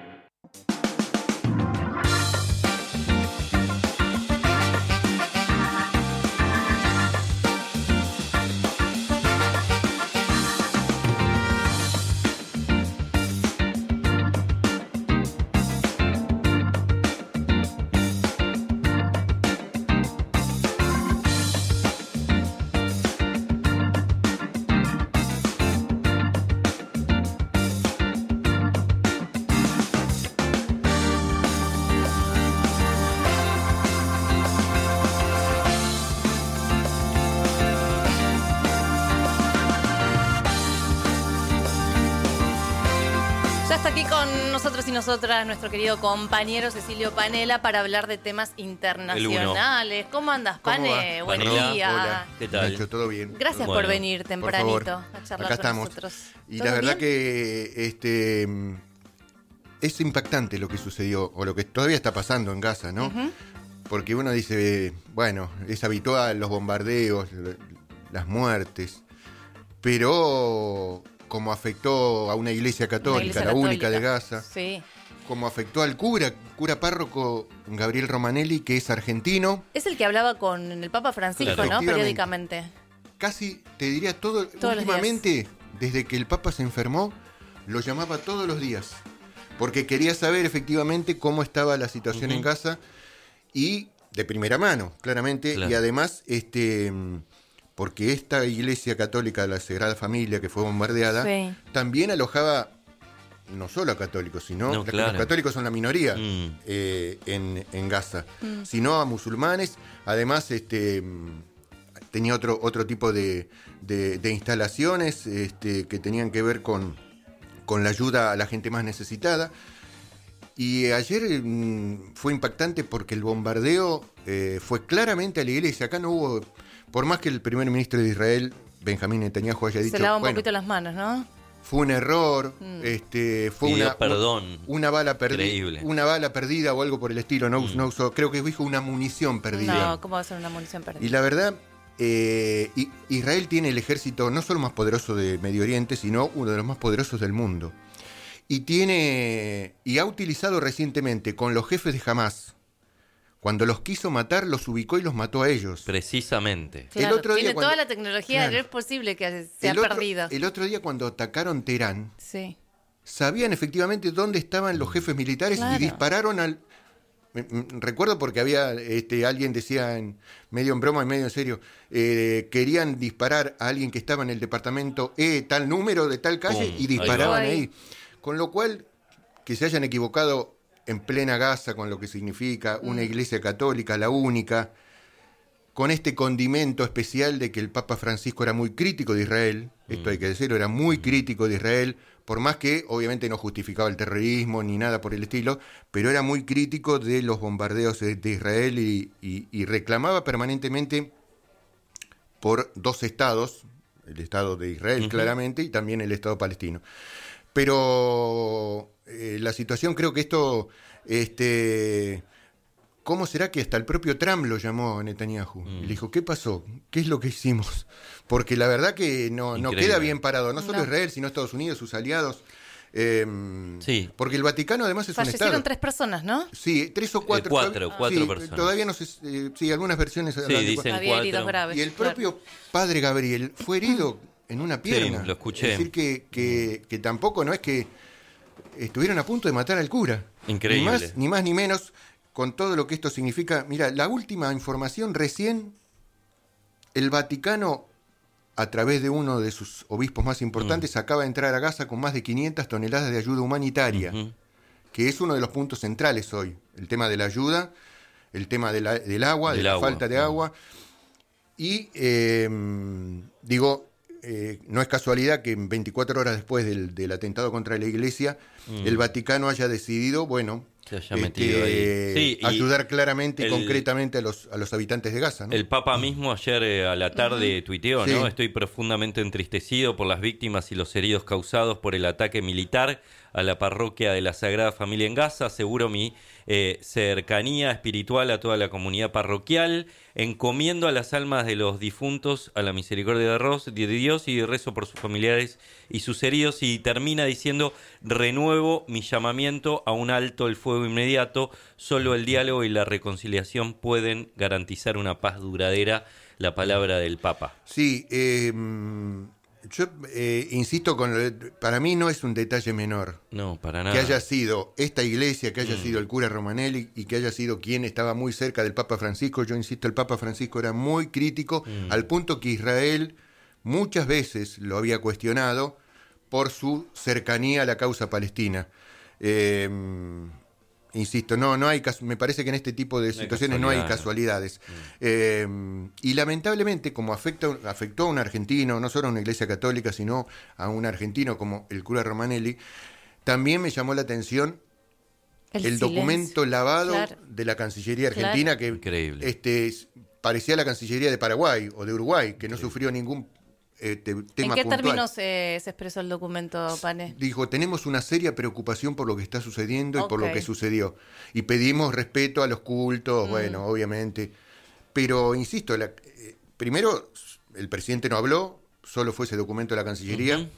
Ya está aquí con nosotros y nosotras nuestro querido compañero Cecilio Panela para hablar de temas internacionales. ¿Cómo andas, ¿Cómo Pane? va? Buen Panela, día. Hola. ¿Qué tal? Nacho, ¿todo bien? Gracias Bueno, por venir Por tempranito favor. a charlar Acá con estamos. nosotros. Y ¿Todo la verdad bien? que este mm, es impactante lo que sucedió, o lo que todavía está pasando en Gaza, ¿no? Ujú. Porque uno dice, bueno, es habitual los bombardeos, las muertes, pero como afectó a una iglesia católica, Una iglesia la única católica. de Gaza, Sí. como afectó al cura, cura párroco Gabriel Romanelli, que es argentino, Es el que hablaba con el Papa Francisco, Claro. ¿no? Efectivamente. Periódicamente. casi, te diría, todo, Todos los últimamente, desde que el Papa se enfermó, lo llamaba todos los días, porque quería saber efectivamente cómo estaba la situación Ujú. en Gaza, y de primera mano, claramente, Claro. y además, este, mm, porque esta iglesia católica de la Sagrada Familia que fue bombardeada, Sí. también alojaba no solo a católicos, sino No, los, que claro. los católicos son la minoría Mm. eh, en, en Gaza, Mm. sino a musulmanes. Además, este, mm, tenía otro, otro tipo de, de- de instalaciones este, que tenían que ver con, con la ayuda a la gente más necesitada. Y ayer mm, fue impactante porque el bombardeo eh, fue claramente a la iglesia. Acá no hubo, por más que el primer ministro de Israel, Benjamín Netanyahu, haya dicho, Se lava un bueno, poquito las manos, ¿no? fue un error, Mm. este, fue Pidió una, perdón. una bala perdida, Increíble. una bala perdida o algo por el estilo. No, Mm. no usó, creo que dijo una munición perdida. No, ¿cómo va a ser una munición perdida? Y la verdad, eh, I- Israel tiene el ejército no solo más poderoso de Medio Oriente, sino uno de los más poderosos del mundo. Y tiene y ha utilizado recientemente con los jefes de Hamas, cuando los quiso matar, los ubicó y los mató a ellos. Precisamente. Claro, el otro día tiene cuando- toda la tecnología, Claro. no es posible que se ha El otro, perdido. el otro día cuando atacaron Teherán, Sí. sabían efectivamente dónde estaban los jefes militares Claro. y dispararon al... me- me- Recuerdo porque había, este, alguien decía en medio en broma y medio en serio, eh, querían disparar a alguien que estaba en el departamento E, tal número de tal calle, Pum, y disparaban ahí va. ahí. Con lo cual, que se hayan equivocado en plena Gaza con lo que significa una Mm. iglesia católica, la única, con este condimento especial de que el Papa Francisco era muy crítico de Israel, esto hay que decirlo, era muy crítico de Israel, por más que obviamente no justificaba el terrorismo ni nada por el estilo, pero era muy crítico de los bombardeos de, de Israel y, y, y reclamaba permanentemente por dos estados, el Estado de Israel, uh-huh. claramente, y también el Estado palestino. Pero eh, la situación, creo que esto, este, ¿cómo será que hasta el propio Trump lo llamó a Netanyahu? Mm. Y le dijo, ¿qué pasó? ¿Qué es lo que hicimos? Porque la verdad que no, no queda bien parado, no solo no. Israel, sino Estados Unidos, sus aliados. Eh, sí. Porque el Vaticano además es Fallecieron un estado. tres personas, ¿no? Sí, tres o cuatro. Eh, cuatro, cuatro sí, personas. Todavía no sé, eh, sí, algunas versiones. Sí, dicen había heridos graves. Y el propio claro. padre Gabriel fue herido en una pierna. Sí, lo escuché. Es decir, que, que, que tampoco no es que estuvieron a punto de matar al cura. Increíble. Ni más ni, más, ni menos, con todo lo que esto significa. Mira, la última información recién, el Vaticano, a través de uno de sus obispos más importantes, mm. acaba de entrar a Gaza con más de quinientas toneladas de ayuda humanitaria, uh-huh. que es uno de los puntos centrales hoy. El tema de la ayuda, el tema de la, del agua, del de la agua. falta de uh-huh. agua. Y, eh, digo, eh, no es casualidad que veinticuatro horas después del, del atentado contra la iglesia, mm. el Vaticano haya decidido, bueno, se haya metido este, ahí. Sí, ayudar claramente y el, concretamente a los, a los habitantes de Gaza, ¿no? El Papa mismo ayer eh, a la tarde uh-huh. tuiteó, sí. ¿no? Estoy profundamente entristecido por las víctimas y los heridos causados por el ataque militar a la parroquia de la Sagrada Familia en Gaza. Aseguro mi eh, cercanía espiritual a toda la comunidad parroquial. Encomiendo a las almas de los difuntos a la misericordia de Dios y rezo por sus familiares y sus heridos. Y termina diciendo, renuevo mi llamamiento a un alto el fuego inmediato. Solo el diálogo y la reconciliación pueden garantizar una paz duradera. La palabra del Papa. Sí, eh... Yo eh, insisto, con lo, para mí no es un detalle menor. No, para nada. Que haya sido esta iglesia, que haya mm. sido el cura Romanelli y que haya sido quien estaba muy cerca del Papa Francisco. Yo insisto, el Papa Francisco era muy crítico, mm. al punto que Israel muchas veces lo había cuestionado por su cercanía a la causa palestina. Eh, Insisto, no, no hay, me parece que en este tipo de situaciones no hay casualidades. Mm. Eh, y lamentablemente, como afecta, afectó a un argentino, no solo a una iglesia católica, sino a un argentino como el cura Romanelli, también me llamó la atención el, el documento lavado claro. de la Cancillería Argentina, claro. que Increíble. Este, parecía la Cancillería de Paraguay o de Uruguay, que no Increíble. sufrió ningún Este, tema ¿En qué puntual. términos se, se expresó el documento, Pane? Dijo, tenemos una seria preocupación por lo que está sucediendo y okay. por lo que sucedió. Y pedimos respeto a los cultos, mm. bueno, obviamente. Pero, insisto, la, eh, primero, el presidente no habló, solo fue ese documento de la Cancillería. Uh-huh.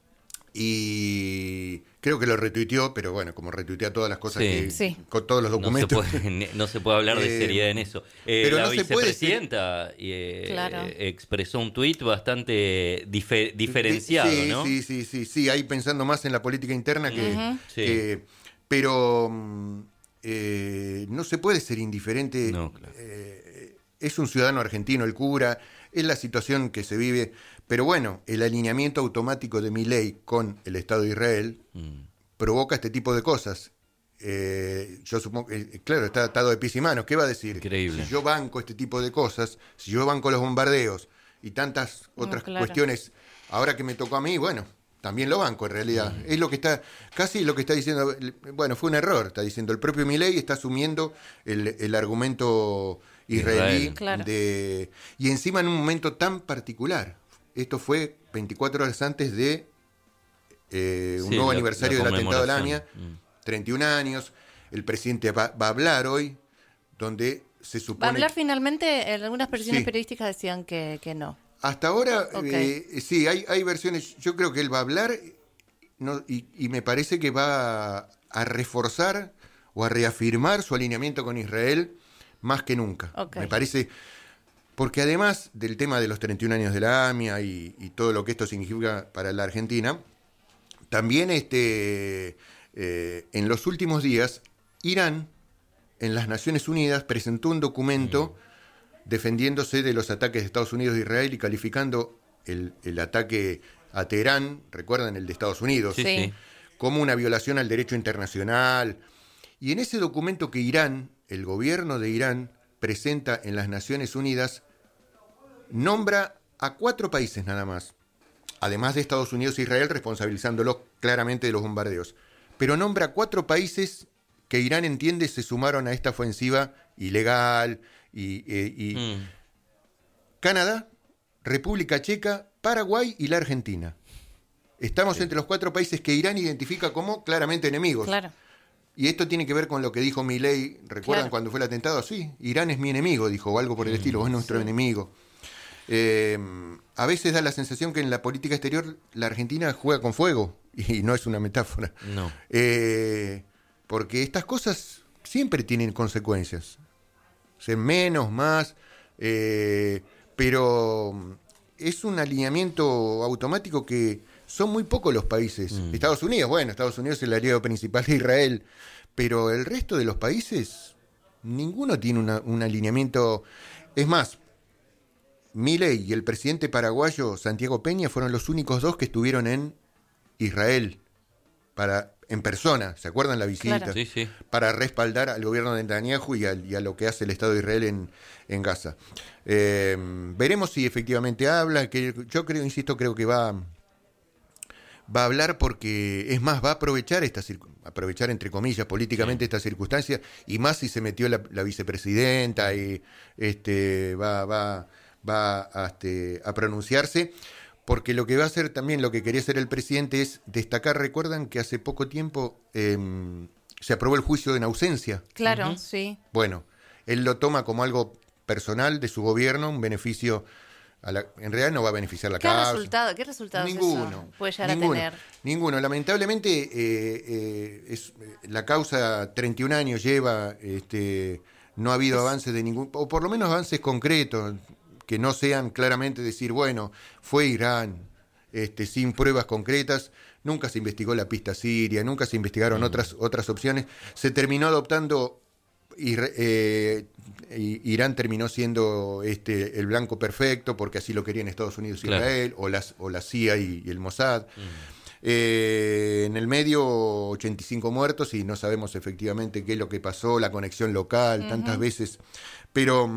Y creo que lo retuiteó, pero bueno, como retuitea todas las cosas, sí. que, sí. con todos los documentos. No se puede, no se puede hablar de seriedad eh, en eso. Eh, pero la no vicepresidenta se puede eh, claro. expresó un tuit bastante difer, diferenciado, sí, ¿no? Sí, sí, sí, sí, ahí pensando más en la política interna que... Uh-huh. sí. que pero eh, no se puede ser indiferente. No, claro. eh, es un ciudadano argentino el cura, es la situación que se vive... Pero bueno, el alineamiento automático de Milei con el Estado de Israel mm. provoca este tipo de cosas. Eh, yo supongo que, claro, está atado de pies y manos. ¿Qué va a decir? Increíble. Si yo banco este tipo de cosas, si yo banco los bombardeos y tantas otras no, claro. cuestiones, ahora que me tocó a mí, bueno, también lo banco en realidad. Mm. Es lo que está, casi lo que está diciendo, bueno, fue un error, está diciendo el propio Milei, está asumiendo el, el argumento israelí. Claro. de y encima en un momento tan particular. Esto fue veinticuatro horas antes de eh, un sí, nuevo la, aniversario la del atentado de la conmemoración. AMIA, mm. treinta y un años. El presidente va, va a hablar hoy, donde se supone... ¿Va a hablar finalmente? Algunas versiones sí. periodísticas decían que, que no. Hasta ahora, okay. eh, sí, hay, hay versiones. Yo creo que él va a hablar no, y, y me parece que va a, a reforzar o a reafirmar su alineamiento con Israel más que nunca. Okay. Me parece... Porque además del tema de los treinta y un años de la AMIA y, y todo lo que esto significa para la Argentina, también este, eh, en los últimos días, Irán, en las Naciones Unidas, presentó un documento mm. defendiéndose de los ataques de Estados Unidos e Israel y calificando el, el ataque a Teherán, recuerdan el de Estados Unidos, sí, sí. como una violación al derecho internacional. Y en ese documento que Irán, el gobierno de Irán, presenta en las Naciones Unidas, nombra a cuatro países nada más, además de Estados Unidos e Israel, responsabilizándolos claramente de los bombardeos. Pero nombra cuatro países que Irán entiende se sumaron a esta ofensiva ilegal y, eh, y mm. Canadá, República Checa, Paraguay y la Argentina. Estamos sí. entre los cuatro países que Irán identifica como claramente enemigos. Claro. Y esto tiene que ver con lo que dijo Milei, ¿recuerdan claro. cuando fue el atentado? Sí, Irán es mi enemigo, dijo, o algo por el mm. estilo, o es nuestro sí. enemigo. Eh, a veces da la sensación que en la política exterior la Argentina juega con fuego, y no es una metáfora. No. Eh, porque estas cosas siempre tienen consecuencias. O sea, menos, más, eh, pero es un alineamiento automático que son muy pocos los países. Mm. Estados Unidos, bueno, Estados Unidos es el aliado principal de Israel, pero el resto de los países, ninguno tiene una, un alineamiento. Es más, Milei y el presidente paraguayo Santiago Peña fueron los únicos dos que estuvieron en Israel para en persona, ¿se acuerdan la visita? Claro. Sí, sí. Para respaldar al gobierno de Netanyahu y a, y a lo que hace el Estado de Israel en, en Gaza. Eh, veremos si efectivamente habla, que yo creo, insisto, creo que va, va a hablar porque, es más, va a aprovechar esta aprovechar entre comillas políticamente sí. esta circunstancia, y más si se metió la, la vicepresidenta y este va, va, va a, este, a pronunciarse. Porque lo que va a hacer también, lo que quería hacer el presidente es destacar, recuerdan que hace poco tiempo eh, se aprobó el juicio en ausencia. Claro, uh-huh. sí. Bueno, él lo toma como algo personal de su gobierno, un beneficio, a la, en realidad no va a beneficiar la ¿Qué causa. Resultado, ¿Qué resultados ninguno, eso puede llegar ninguno, a tener? Ninguno. Lamentablemente, eh, eh, es, la causa treinta y un años lleva, este, no ha habido es... avances de ningún, o por lo menos avances concretos, que no sean claramente decir, bueno, fue Irán, este, sin pruebas concretas, nunca se investigó la pista siria, nunca se investigaron mm. otras, otras opciones, se terminó adoptando, y, eh, Irán terminó siendo este, el blanco perfecto, porque así lo querían Estados Unidos y claro. Israel, o, las, o la C I A y, y el Mossad. Mm. Eh, en el medio, ochenta y cinco muertos, y no sabemos efectivamente qué es lo que pasó, la conexión local, mm-hmm. tantas veces, pero...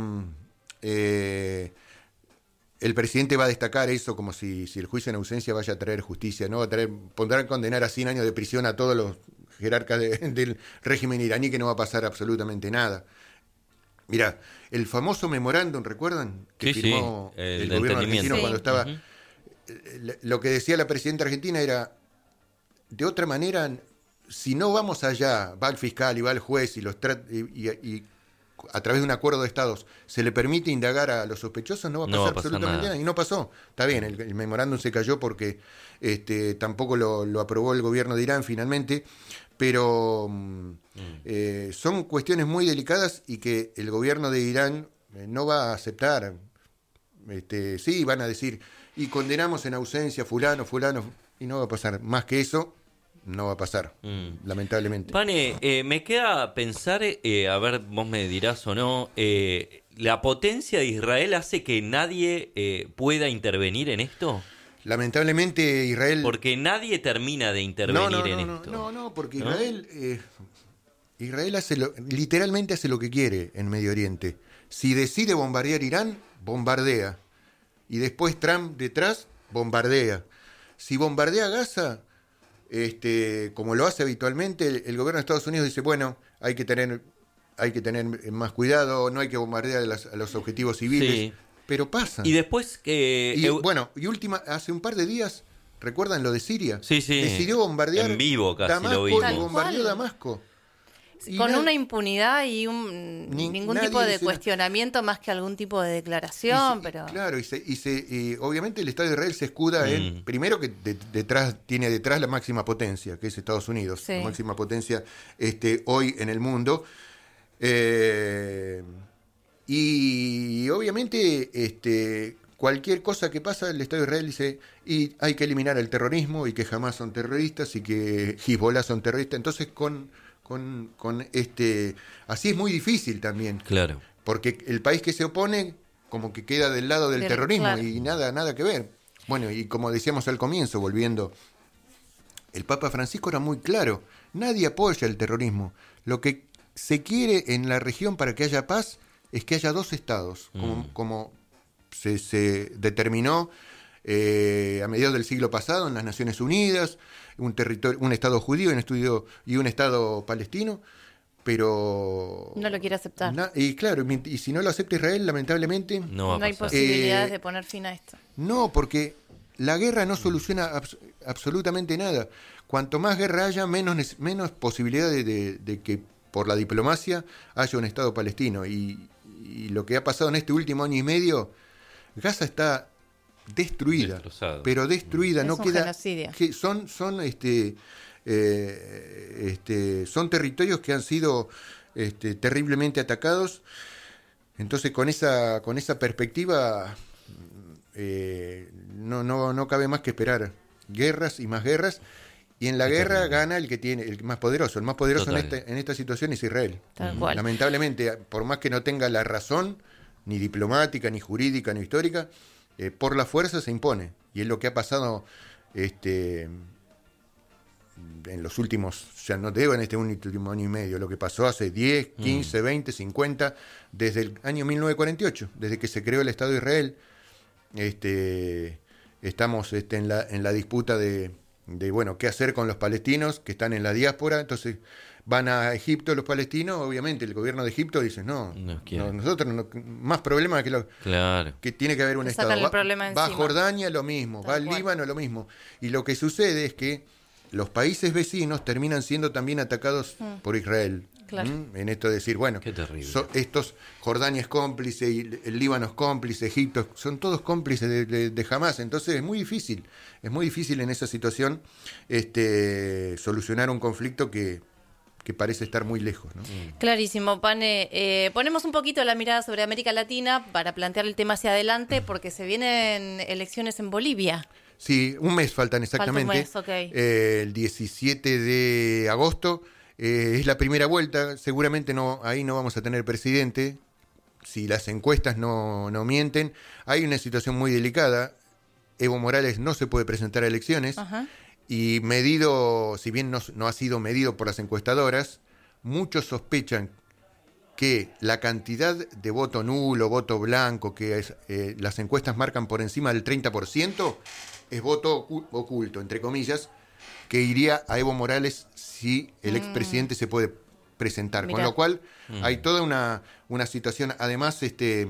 Eh, el presidente va a destacar eso como si, si el juicio en ausencia vaya a traer justicia, ¿no? Va a traer, pondrán a condenar a cien años de prisión a todos los jerarcas de, del régimen iraní, que no va a pasar absolutamente nada. Mirá, el famoso memorándum, ¿recuerdan? Que sí, firmó sí, el, el el gobierno argentino sí. cuando estaba... Uh-huh. Lo que decía la presidenta argentina era, de otra manera, si no vamos allá, va el fiscal y va el juez y los tra- y, y, y a través de un acuerdo de estados se le permite indagar a los sospechosos, no va a pasar, no va a pasar absolutamente nada. nada. Y no pasó. Está bien, el, el memorándum se cayó porque este, tampoco lo, lo aprobó el gobierno de Irán finalmente, pero mm. eh, son cuestiones muy delicadas y que el gobierno de Irán eh, no va a aceptar. Este, sí, van a decir, y condenamos en ausencia fulano, fulano, y no va a pasar. Más que eso, no va a pasar, mm. lamentablemente. Pane, eh, me queda pensar, eh, a ver, vos me dirás o no, eh, ¿la potencia de Israel hace que nadie eh, pueda intervenir en esto? Lamentablemente Israel... Porque nadie termina de intervenir no, no, en no, esto. No, no, porque ¿no? Israel, eh, Israel hace lo, literalmente hace lo que quiere en Medio Oriente. Si decide bombardear Irán, bombardea. Y después Trump detrás, bombardea. Si bombardea Gaza... Este, como lo hace habitualmente, el, el gobierno de Estados Unidos dice, bueno, hay que tener, hay que tener más cuidado, no hay que bombardear a, las, a los objetivos civiles, sí. pero pasa. Y después que... Y, bueno, y última, hace un par de días, ¿recuerdan lo de Siria? Sí, sí. Decidió bombardear en vivo casi Damasco, lo vimos. y bombardeó Damasco. Y con nadie, una impunidad y un, ni, ningún tipo de cuestionamiento más que algún tipo de declaración, se, pero claro, y, se, y, se, y obviamente el Estado de Israel se escuda mm. en, primero que de, detrás tiene detrás la máxima potencia, que es Estados Unidos, sí. la máxima potencia este, hoy en el mundo, eh, y obviamente este, cualquier cosa que pasa, el Estado de Israel dice, y hay que eliminar el terrorismo, y que Hamas son terroristas, y que Hezbollah son terroristas, entonces con... Con, con este así es muy difícil también. Claro. Porque el país que se opone como que queda del lado del Pero, terrorismo claro. y nada, nada que ver. Bueno, y como decíamos al comienzo, volviendo, el Papa Francisco era muy claro, nadie apoya el terrorismo. Lo que se quiere en la región para que haya paz es que haya dos estados, mm. como, como se, se determinó eh, a mediados del siglo pasado en las Naciones Unidas, un territorio, un Estado judío y un, estudio, y un Estado palestino, pero... No lo quiere aceptar. Na, y claro, y si no lo acepta Israel, lamentablemente... No, no hay posibilidades eh, de poner fin a esto. No, porque la guerra no soluciona abs- absolutamente nada. Cuanto más guerra haya, menos, menos posibilidad de, de, de que por la diplomacia haya un Estado palestino. Y, y lo que ha pasado en este último año y medio, Gaza está destruida, destrozado. Pero destruida, es no queda... Genocidio. Que son, son, este, eh, este, son territorios que han sido este, terriblemente atacados. Entonces, con esa, con esa perspectiva, eh, no, no, no cabe más que esperar guerras y más guerras. Y en la Está guerra bien. Gana el que tiene, el más poderoso. El más poderoso en esta, en esta situación es Israel. Tal cual. Lamentablemente, por más que no tenga la razón, ni diplomática, ni jurídica, ni histórica, eh, por la fuerza se impone. Y es lo que ha pasado este, en los últimos, ya no digo en este último año y medio, lo que pasó hace diez, quince, veinte, cincuenta, desde el año mil novecientos cuarenta y ocho, desde que se creó el Estado de Israel. Este, estamos este, en, la, en la disputa de... de bueno, qué hacer con los palestinos que están en la diáspora. Entonces van a Egipto los palestinos, obviamente el gobierno de Egipto dice no, no, no nosotros no, más problemas que lo claro. que tiene que haber un Se Estado. Va, va a Jordania lo mismo, Tal va al cual. Líbano lo mismo. Y lo que sucede es que los países vecinos terminan siendo también atacados mm. por Israel. Claro. ¿Mm? En esto de decir, bueno, so, estos Jordania es cómplice, y el Líbano es cómplice, Egipto, son todos cómplices de, de, de Hamás. Entonces es muy difícil, es muy difícil en esa situación este, solucionar un conflicto que, que parece estar muy lejos, ¿no? Clarísimo, Pane. Eh, ponemos un poquito la mirada sobre América Latina para plantear el tema hacia adelante, porque se vienen elecciones en Bolivia. Sí, un mes faltan exactamente. Falta un mes, okay. eh, el diecisiete de agosto. Eh, es la primera vuelta, seguramente no, ahí no vamos a tener presidente, si las encuestas no, no mienten. Hay una situación muy delicada, Evo Morales no se puede presentar a elecciones. Ajá. Y medido, si bien no, no ha sido medido por las encuestadoras, muchos sospechan que la cantidad de voto nulo, voto blanco, que es, eh, las encuestas marcan por encima del treinta por ciento, es voto oculto, entre comillas, que iría a Evo Morales si el expresidente mm. se puede presentar. Mirá. Con lo cual mm. hay toda una, una situación. Además, este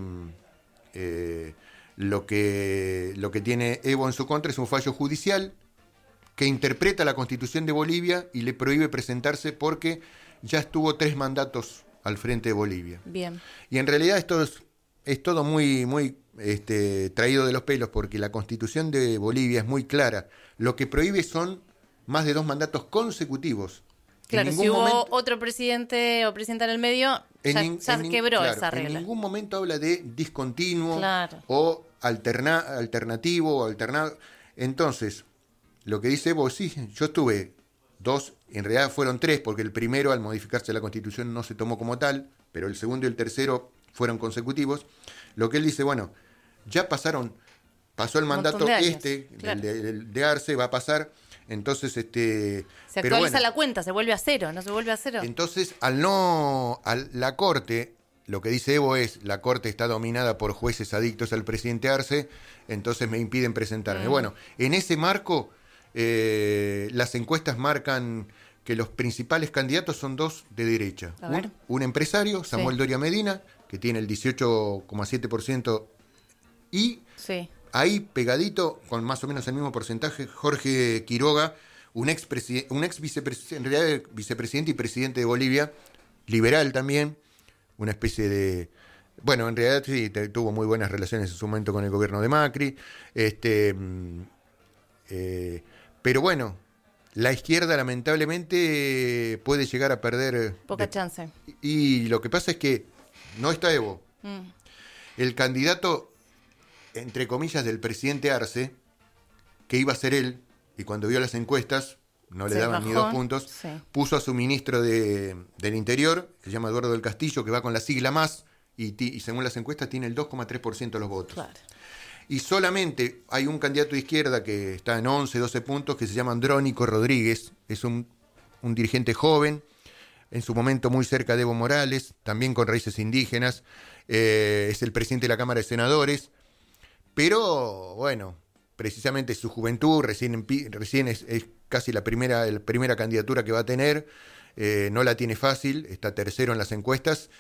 eh, lo que, lo que tiene Evo en su contra es un fallo judicial que interpreta la Constitución de Bolivia y le prohíbe presentarse porque ya estuvo tres mandatos al frente de Bolivia. Bien. Y en realidad esto es, es todo muy, muy este, traído de los pelos, porque la Constitución de Bolivia es muy clara. Lo que prohíbe son más de dos mandatos consecutivos. Claro, si hubo momento, otro presidente o presidenta en el medio, ya, en, ya en, quebró claro, esa regla. En ningún momento habla de discontinuo claro. o alterna, alternativo o alternado. Entonces, lo que dice Evo, sí, yo estuve dos, en realidad fueron tres, porque el primero al modificarse la Constitución no se tomó como tal, pero el segundo y el tercero fueron consecutivos. Lo que él dice, bueno, ya pasaron, pasó el mandato este, claro. el, de, el de Arce, va a pasar... Entonces, este. Se actualiza bueno, la cuenta, se vuelve a cero, ¿no se vuelve a cero? Entonces, al no. A la Corte, lo que dice Evo es: la Corte está dominada por jueces adictos al presidente Arce, entonces me impiden presentarme. Mm. Bueno, en ese marco, eh, las encuestas marcan que los principales candidatos son dos de derecha. Un, un empresario, Samuel sí. Doria Medina, que tiene el dieciocho coma siete por ciento, y. Sí. Ahí pegadito, con más o menos el mismo porcentaje, Jorge Quiroga, un ex, un ex vicepresidente, en realidad vicepresidente y presidente de Bolivia, liberal también, una especie de... Bueno, en realidad sí, tuvo muy buenas relaciones en su momento con el gobierno de Macri. Este, eh, pero bueno, la izquierda lamentablemente puede llegar a perder... Poca de, chance. Y lo que pasa es que no está Evo. Mm. El candidato... entre comillas, del presidente Arce, que iba a ser él, y cuando vio las encuestas, no le se daban bajó, ni dos puntos, sí. puso a su ministro de, del Interior, que se llama Eduardo del Castillo, que va con la sigla más, y, y según las encuestas tiene el dos coma tres por ciento de los votos. Claro. Y solamente hay un candidato de izquierda que está en once, doce puntos, que se llama Andrónico Rodríguez, es un, un dirigente joven, en su momento muy cerca de Evo Morales, también con raíces indígenas, eh, es el presidente de la Cámara de Senadores. pero bueno, precisamente su juventud, recién, recién es, es casi la primera, la primera candidatura que va a tener, eh, no la tiene fácil, está tercero en las encuestas,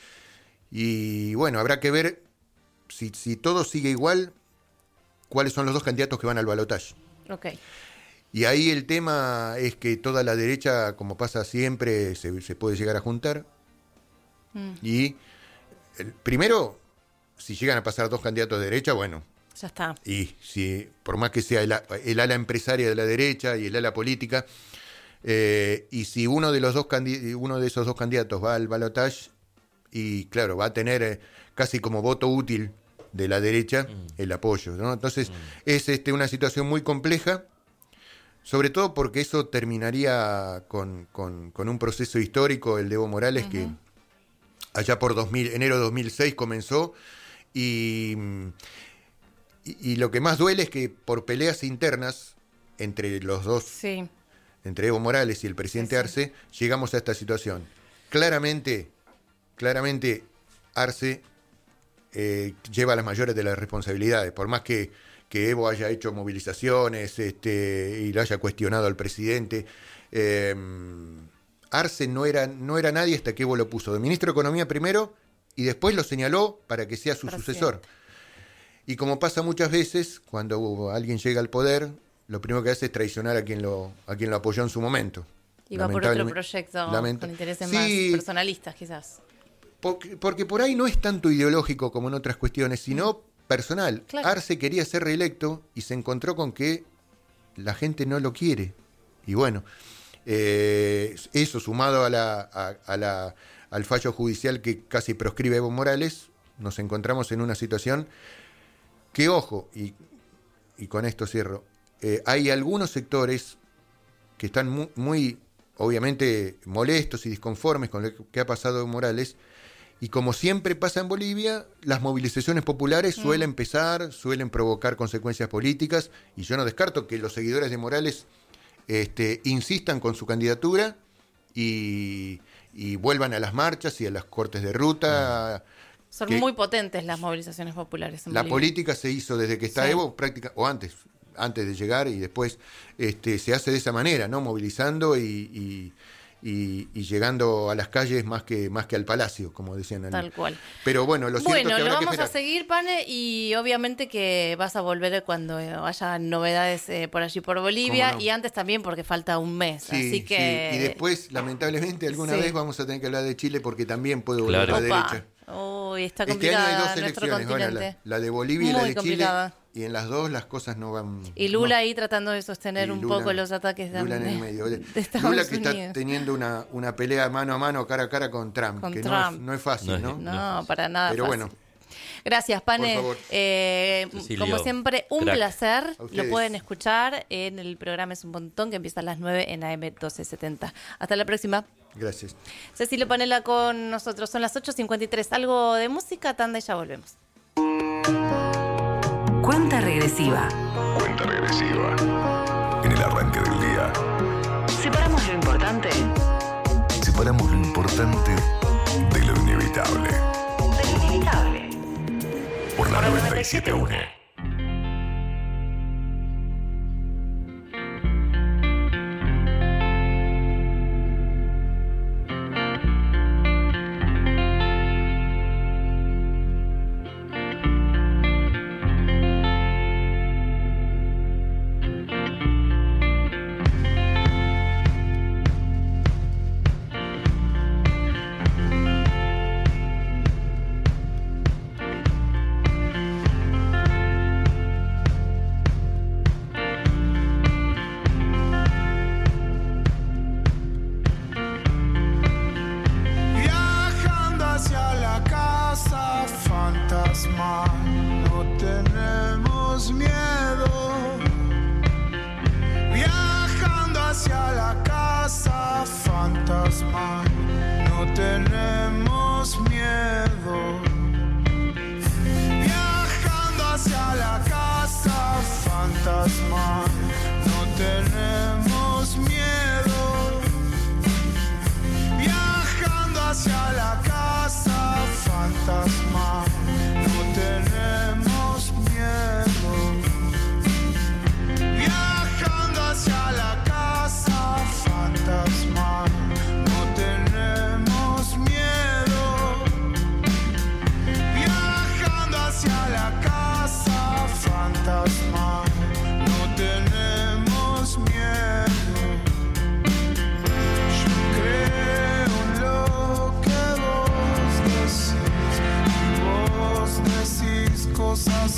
y bueno, habrá que ver si, si todo sigue igual, cuáles son los dos candidatos que van al balotaje. Okay. Y ahí el tema es que toda la derecha, como pasa siempre, se, se puede llegar a juntar. Mm. Y el, primero, si llegan a pasar dos candidatos de derecha, bueno. Ya está. Y si, por más que sea el, el ala empresaria de la derecha y el ala política, eh, y si uno de los dos candid- uno de esos dos candidatos va al balotaje, y claro, va a tener eh, casi como voto útil de la derecha mm. el apoyo, ¿no? Entonces, mm. es este, una situación muy compleja. Sobre todo porque eso terminaría con, con, con un proceso histórico, el de Evo Morales, uh-huh. que allá por dos mil, enero de dos mil seis comenzó, y, y, y lo que más duele es que por peleas internas entre los dos, sí. entre Evo Morales y el presidente sí, sí. Arce, llegamos a esta situación. Claramente, claramente Arce eh, lleva las mayores de las responsabilidades, por más que que Evo haya hecho movilizaciones este, y lo haya cuestionado al presidente. Eh, Arce no era, no era nadie hasta que Evo lo puso de ministro de Economía primero y después lo señaló para que sea su Presidente. sucesor. Y como pasa muchas veces, cuando alguien llega al poder, lo primero que hace es traicionar a quien lo, a quien lo apoyó en su momento. Y va por otro proyecto Lamenta- con intereses sí, más personalistas quizás. Porque, porque por ahí no es tanto ideológico como en otras cuestiones, sino... Mm. personal. Claro. Arce quería ser reelecto y se encontró con que la gente no lo quiere. Y bueno, eh, eso sumado a la, a, a la, al fallo judicial que casi proscribe Evo Morales, nos encontramos en una situación que, ojo, y, y con esto cierro, eh, hay algunos sectores que están muy, muy, obviamente, molestos y disconformes con lo que ha pasado Evo Morales. Y como siempre pasa en Bolivia, las movilizaciones populares mm. suelen empezar, suelen provocar consecuencias políticas, y yo no descarto que los seguidores de Morales este, insistan con su candidatura y, y vuelvan a las marchas y a las cortes de ruta. Mm. Son muy potentes las movilizaciones populares en La Bolivia. política se hizo desde que está sí. Evo, práctica, o antes, antes de llegar, y después este, se hace de esa manera, ¿no? Movilizando y... y Y, y llegando a las calles más que más que al palacio, como decían allí. Tal cual. Pero bueno, lo cierto bueno, es que lo habrá vamos que a seguir, Pane, y obviamente que vas a volver cuando haya novedades eh, por allí por Bolivia, no? Y antes también porque falta un mes, sí, así que... Sí. Y después, lamentablemente, alguna sí. vez vamos a tener que hablar de Chile porque también puede volver claro. a la derecha. Uy, está este complicada año hay dos nuestro elecciones, continente. Bueno, la, la de Bolivia Muy y la de complicada. Chile, y en las dos las cosas no van... Y Lula no. ahí tratando de sostener un Lula, poco los ataques de, Lula en el medio. de, de Estados Lula que Unidos. está teniendo una, una pelea mano a mano, cara a cara con Trump, con que Trump. No, es, no es fácil, ¿no? No, no para nada Pero fácil. bueno. Gracias, Pane. Eh, como siempre, un Crack. placer. Lo pueden escuchar en el programa Es un Montón, que empieza a las nueve en A M doce setenta. Hasta la próxima. Gracias. Cecilio Panela con nosotros. Son las ocho cincuenta y tres. Algo de música, tanda y ya volvemos. Cuenta regresiva. Cuenta regresiva. En el arranque del día. Separamos lo importante. Separamos lo importante de lo inevitable. De lo inevitable. Por la noventa y siete punto uno. No tenemos miedo.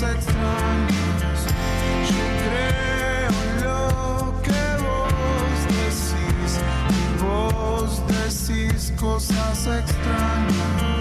cosas extrañas. Yo creo en lo que vos decís, y vos decís cosas extrañas.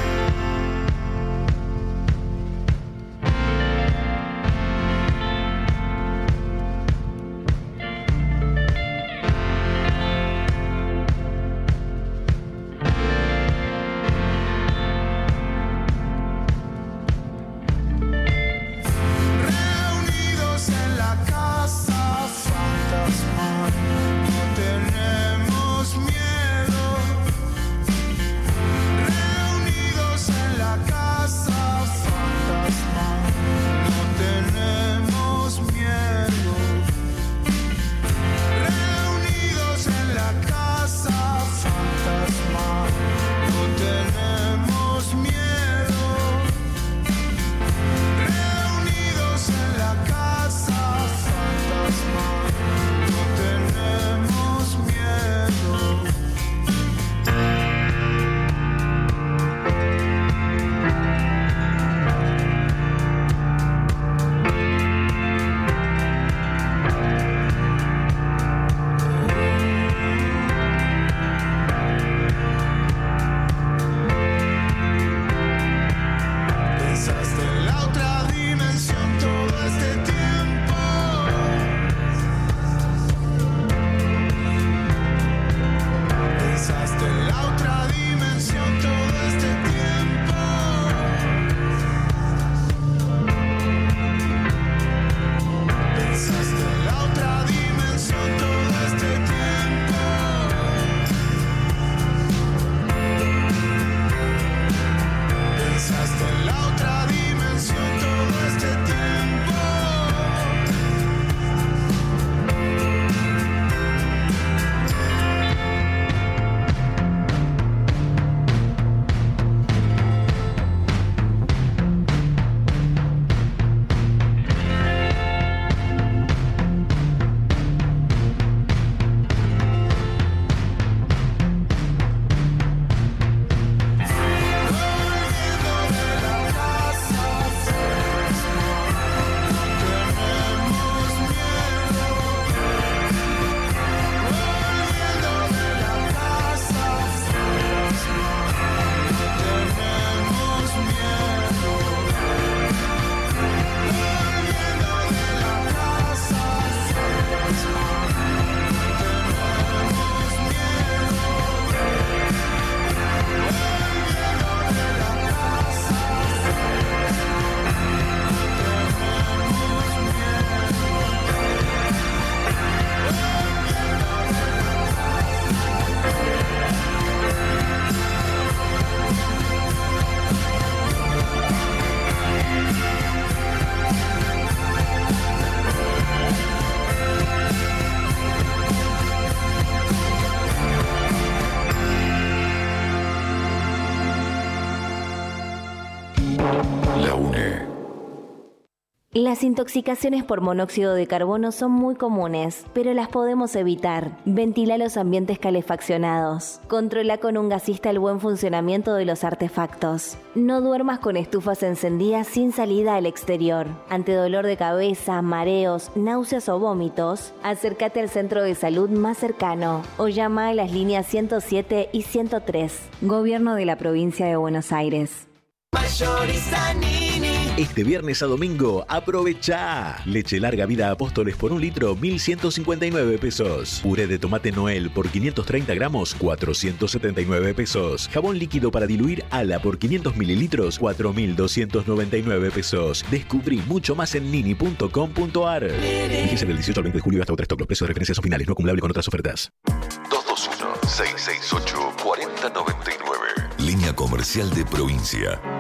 Las intoxicaciones por monóxido de carbono son muy comunes, pero las podemos evitar. Ventila los ambientes calefaccionados. Controla con un gasista el buen funcionamiento de los artefactos. No duermas con estufas encendidas sin salida al exterior. Ante dolor de cabeza, mareos, náuseas o vómitos, acércate al centro de salud más cercano o llama a las líneas ciento siete y ciento tres. Gobierno de la Provincia de Buenos Aires. Mayorista Nini. Este viernes a domingo, aprovecha. Leche larga vida Apóstoles por un litro, mil ciento cincuenta y nueve pesos. Puré de tomate Noel por quinientos treinta gramos, cuatrocientos setenta y nueve pesos. Jabón líquido para diluir Ala por quinientos mililitros, cuatro mil doscientos noventa y nueve pesos. Descubrí mucho más en nini punto com punto ar. Fíjese del dieciocho al veinte de julio hasta otra stock. Los precios de referencia son finales, no acumulable con otras ofertas. dos dos uno, seis seis ocho, cuatro cero nueve nueve. Línea comercial de provincia.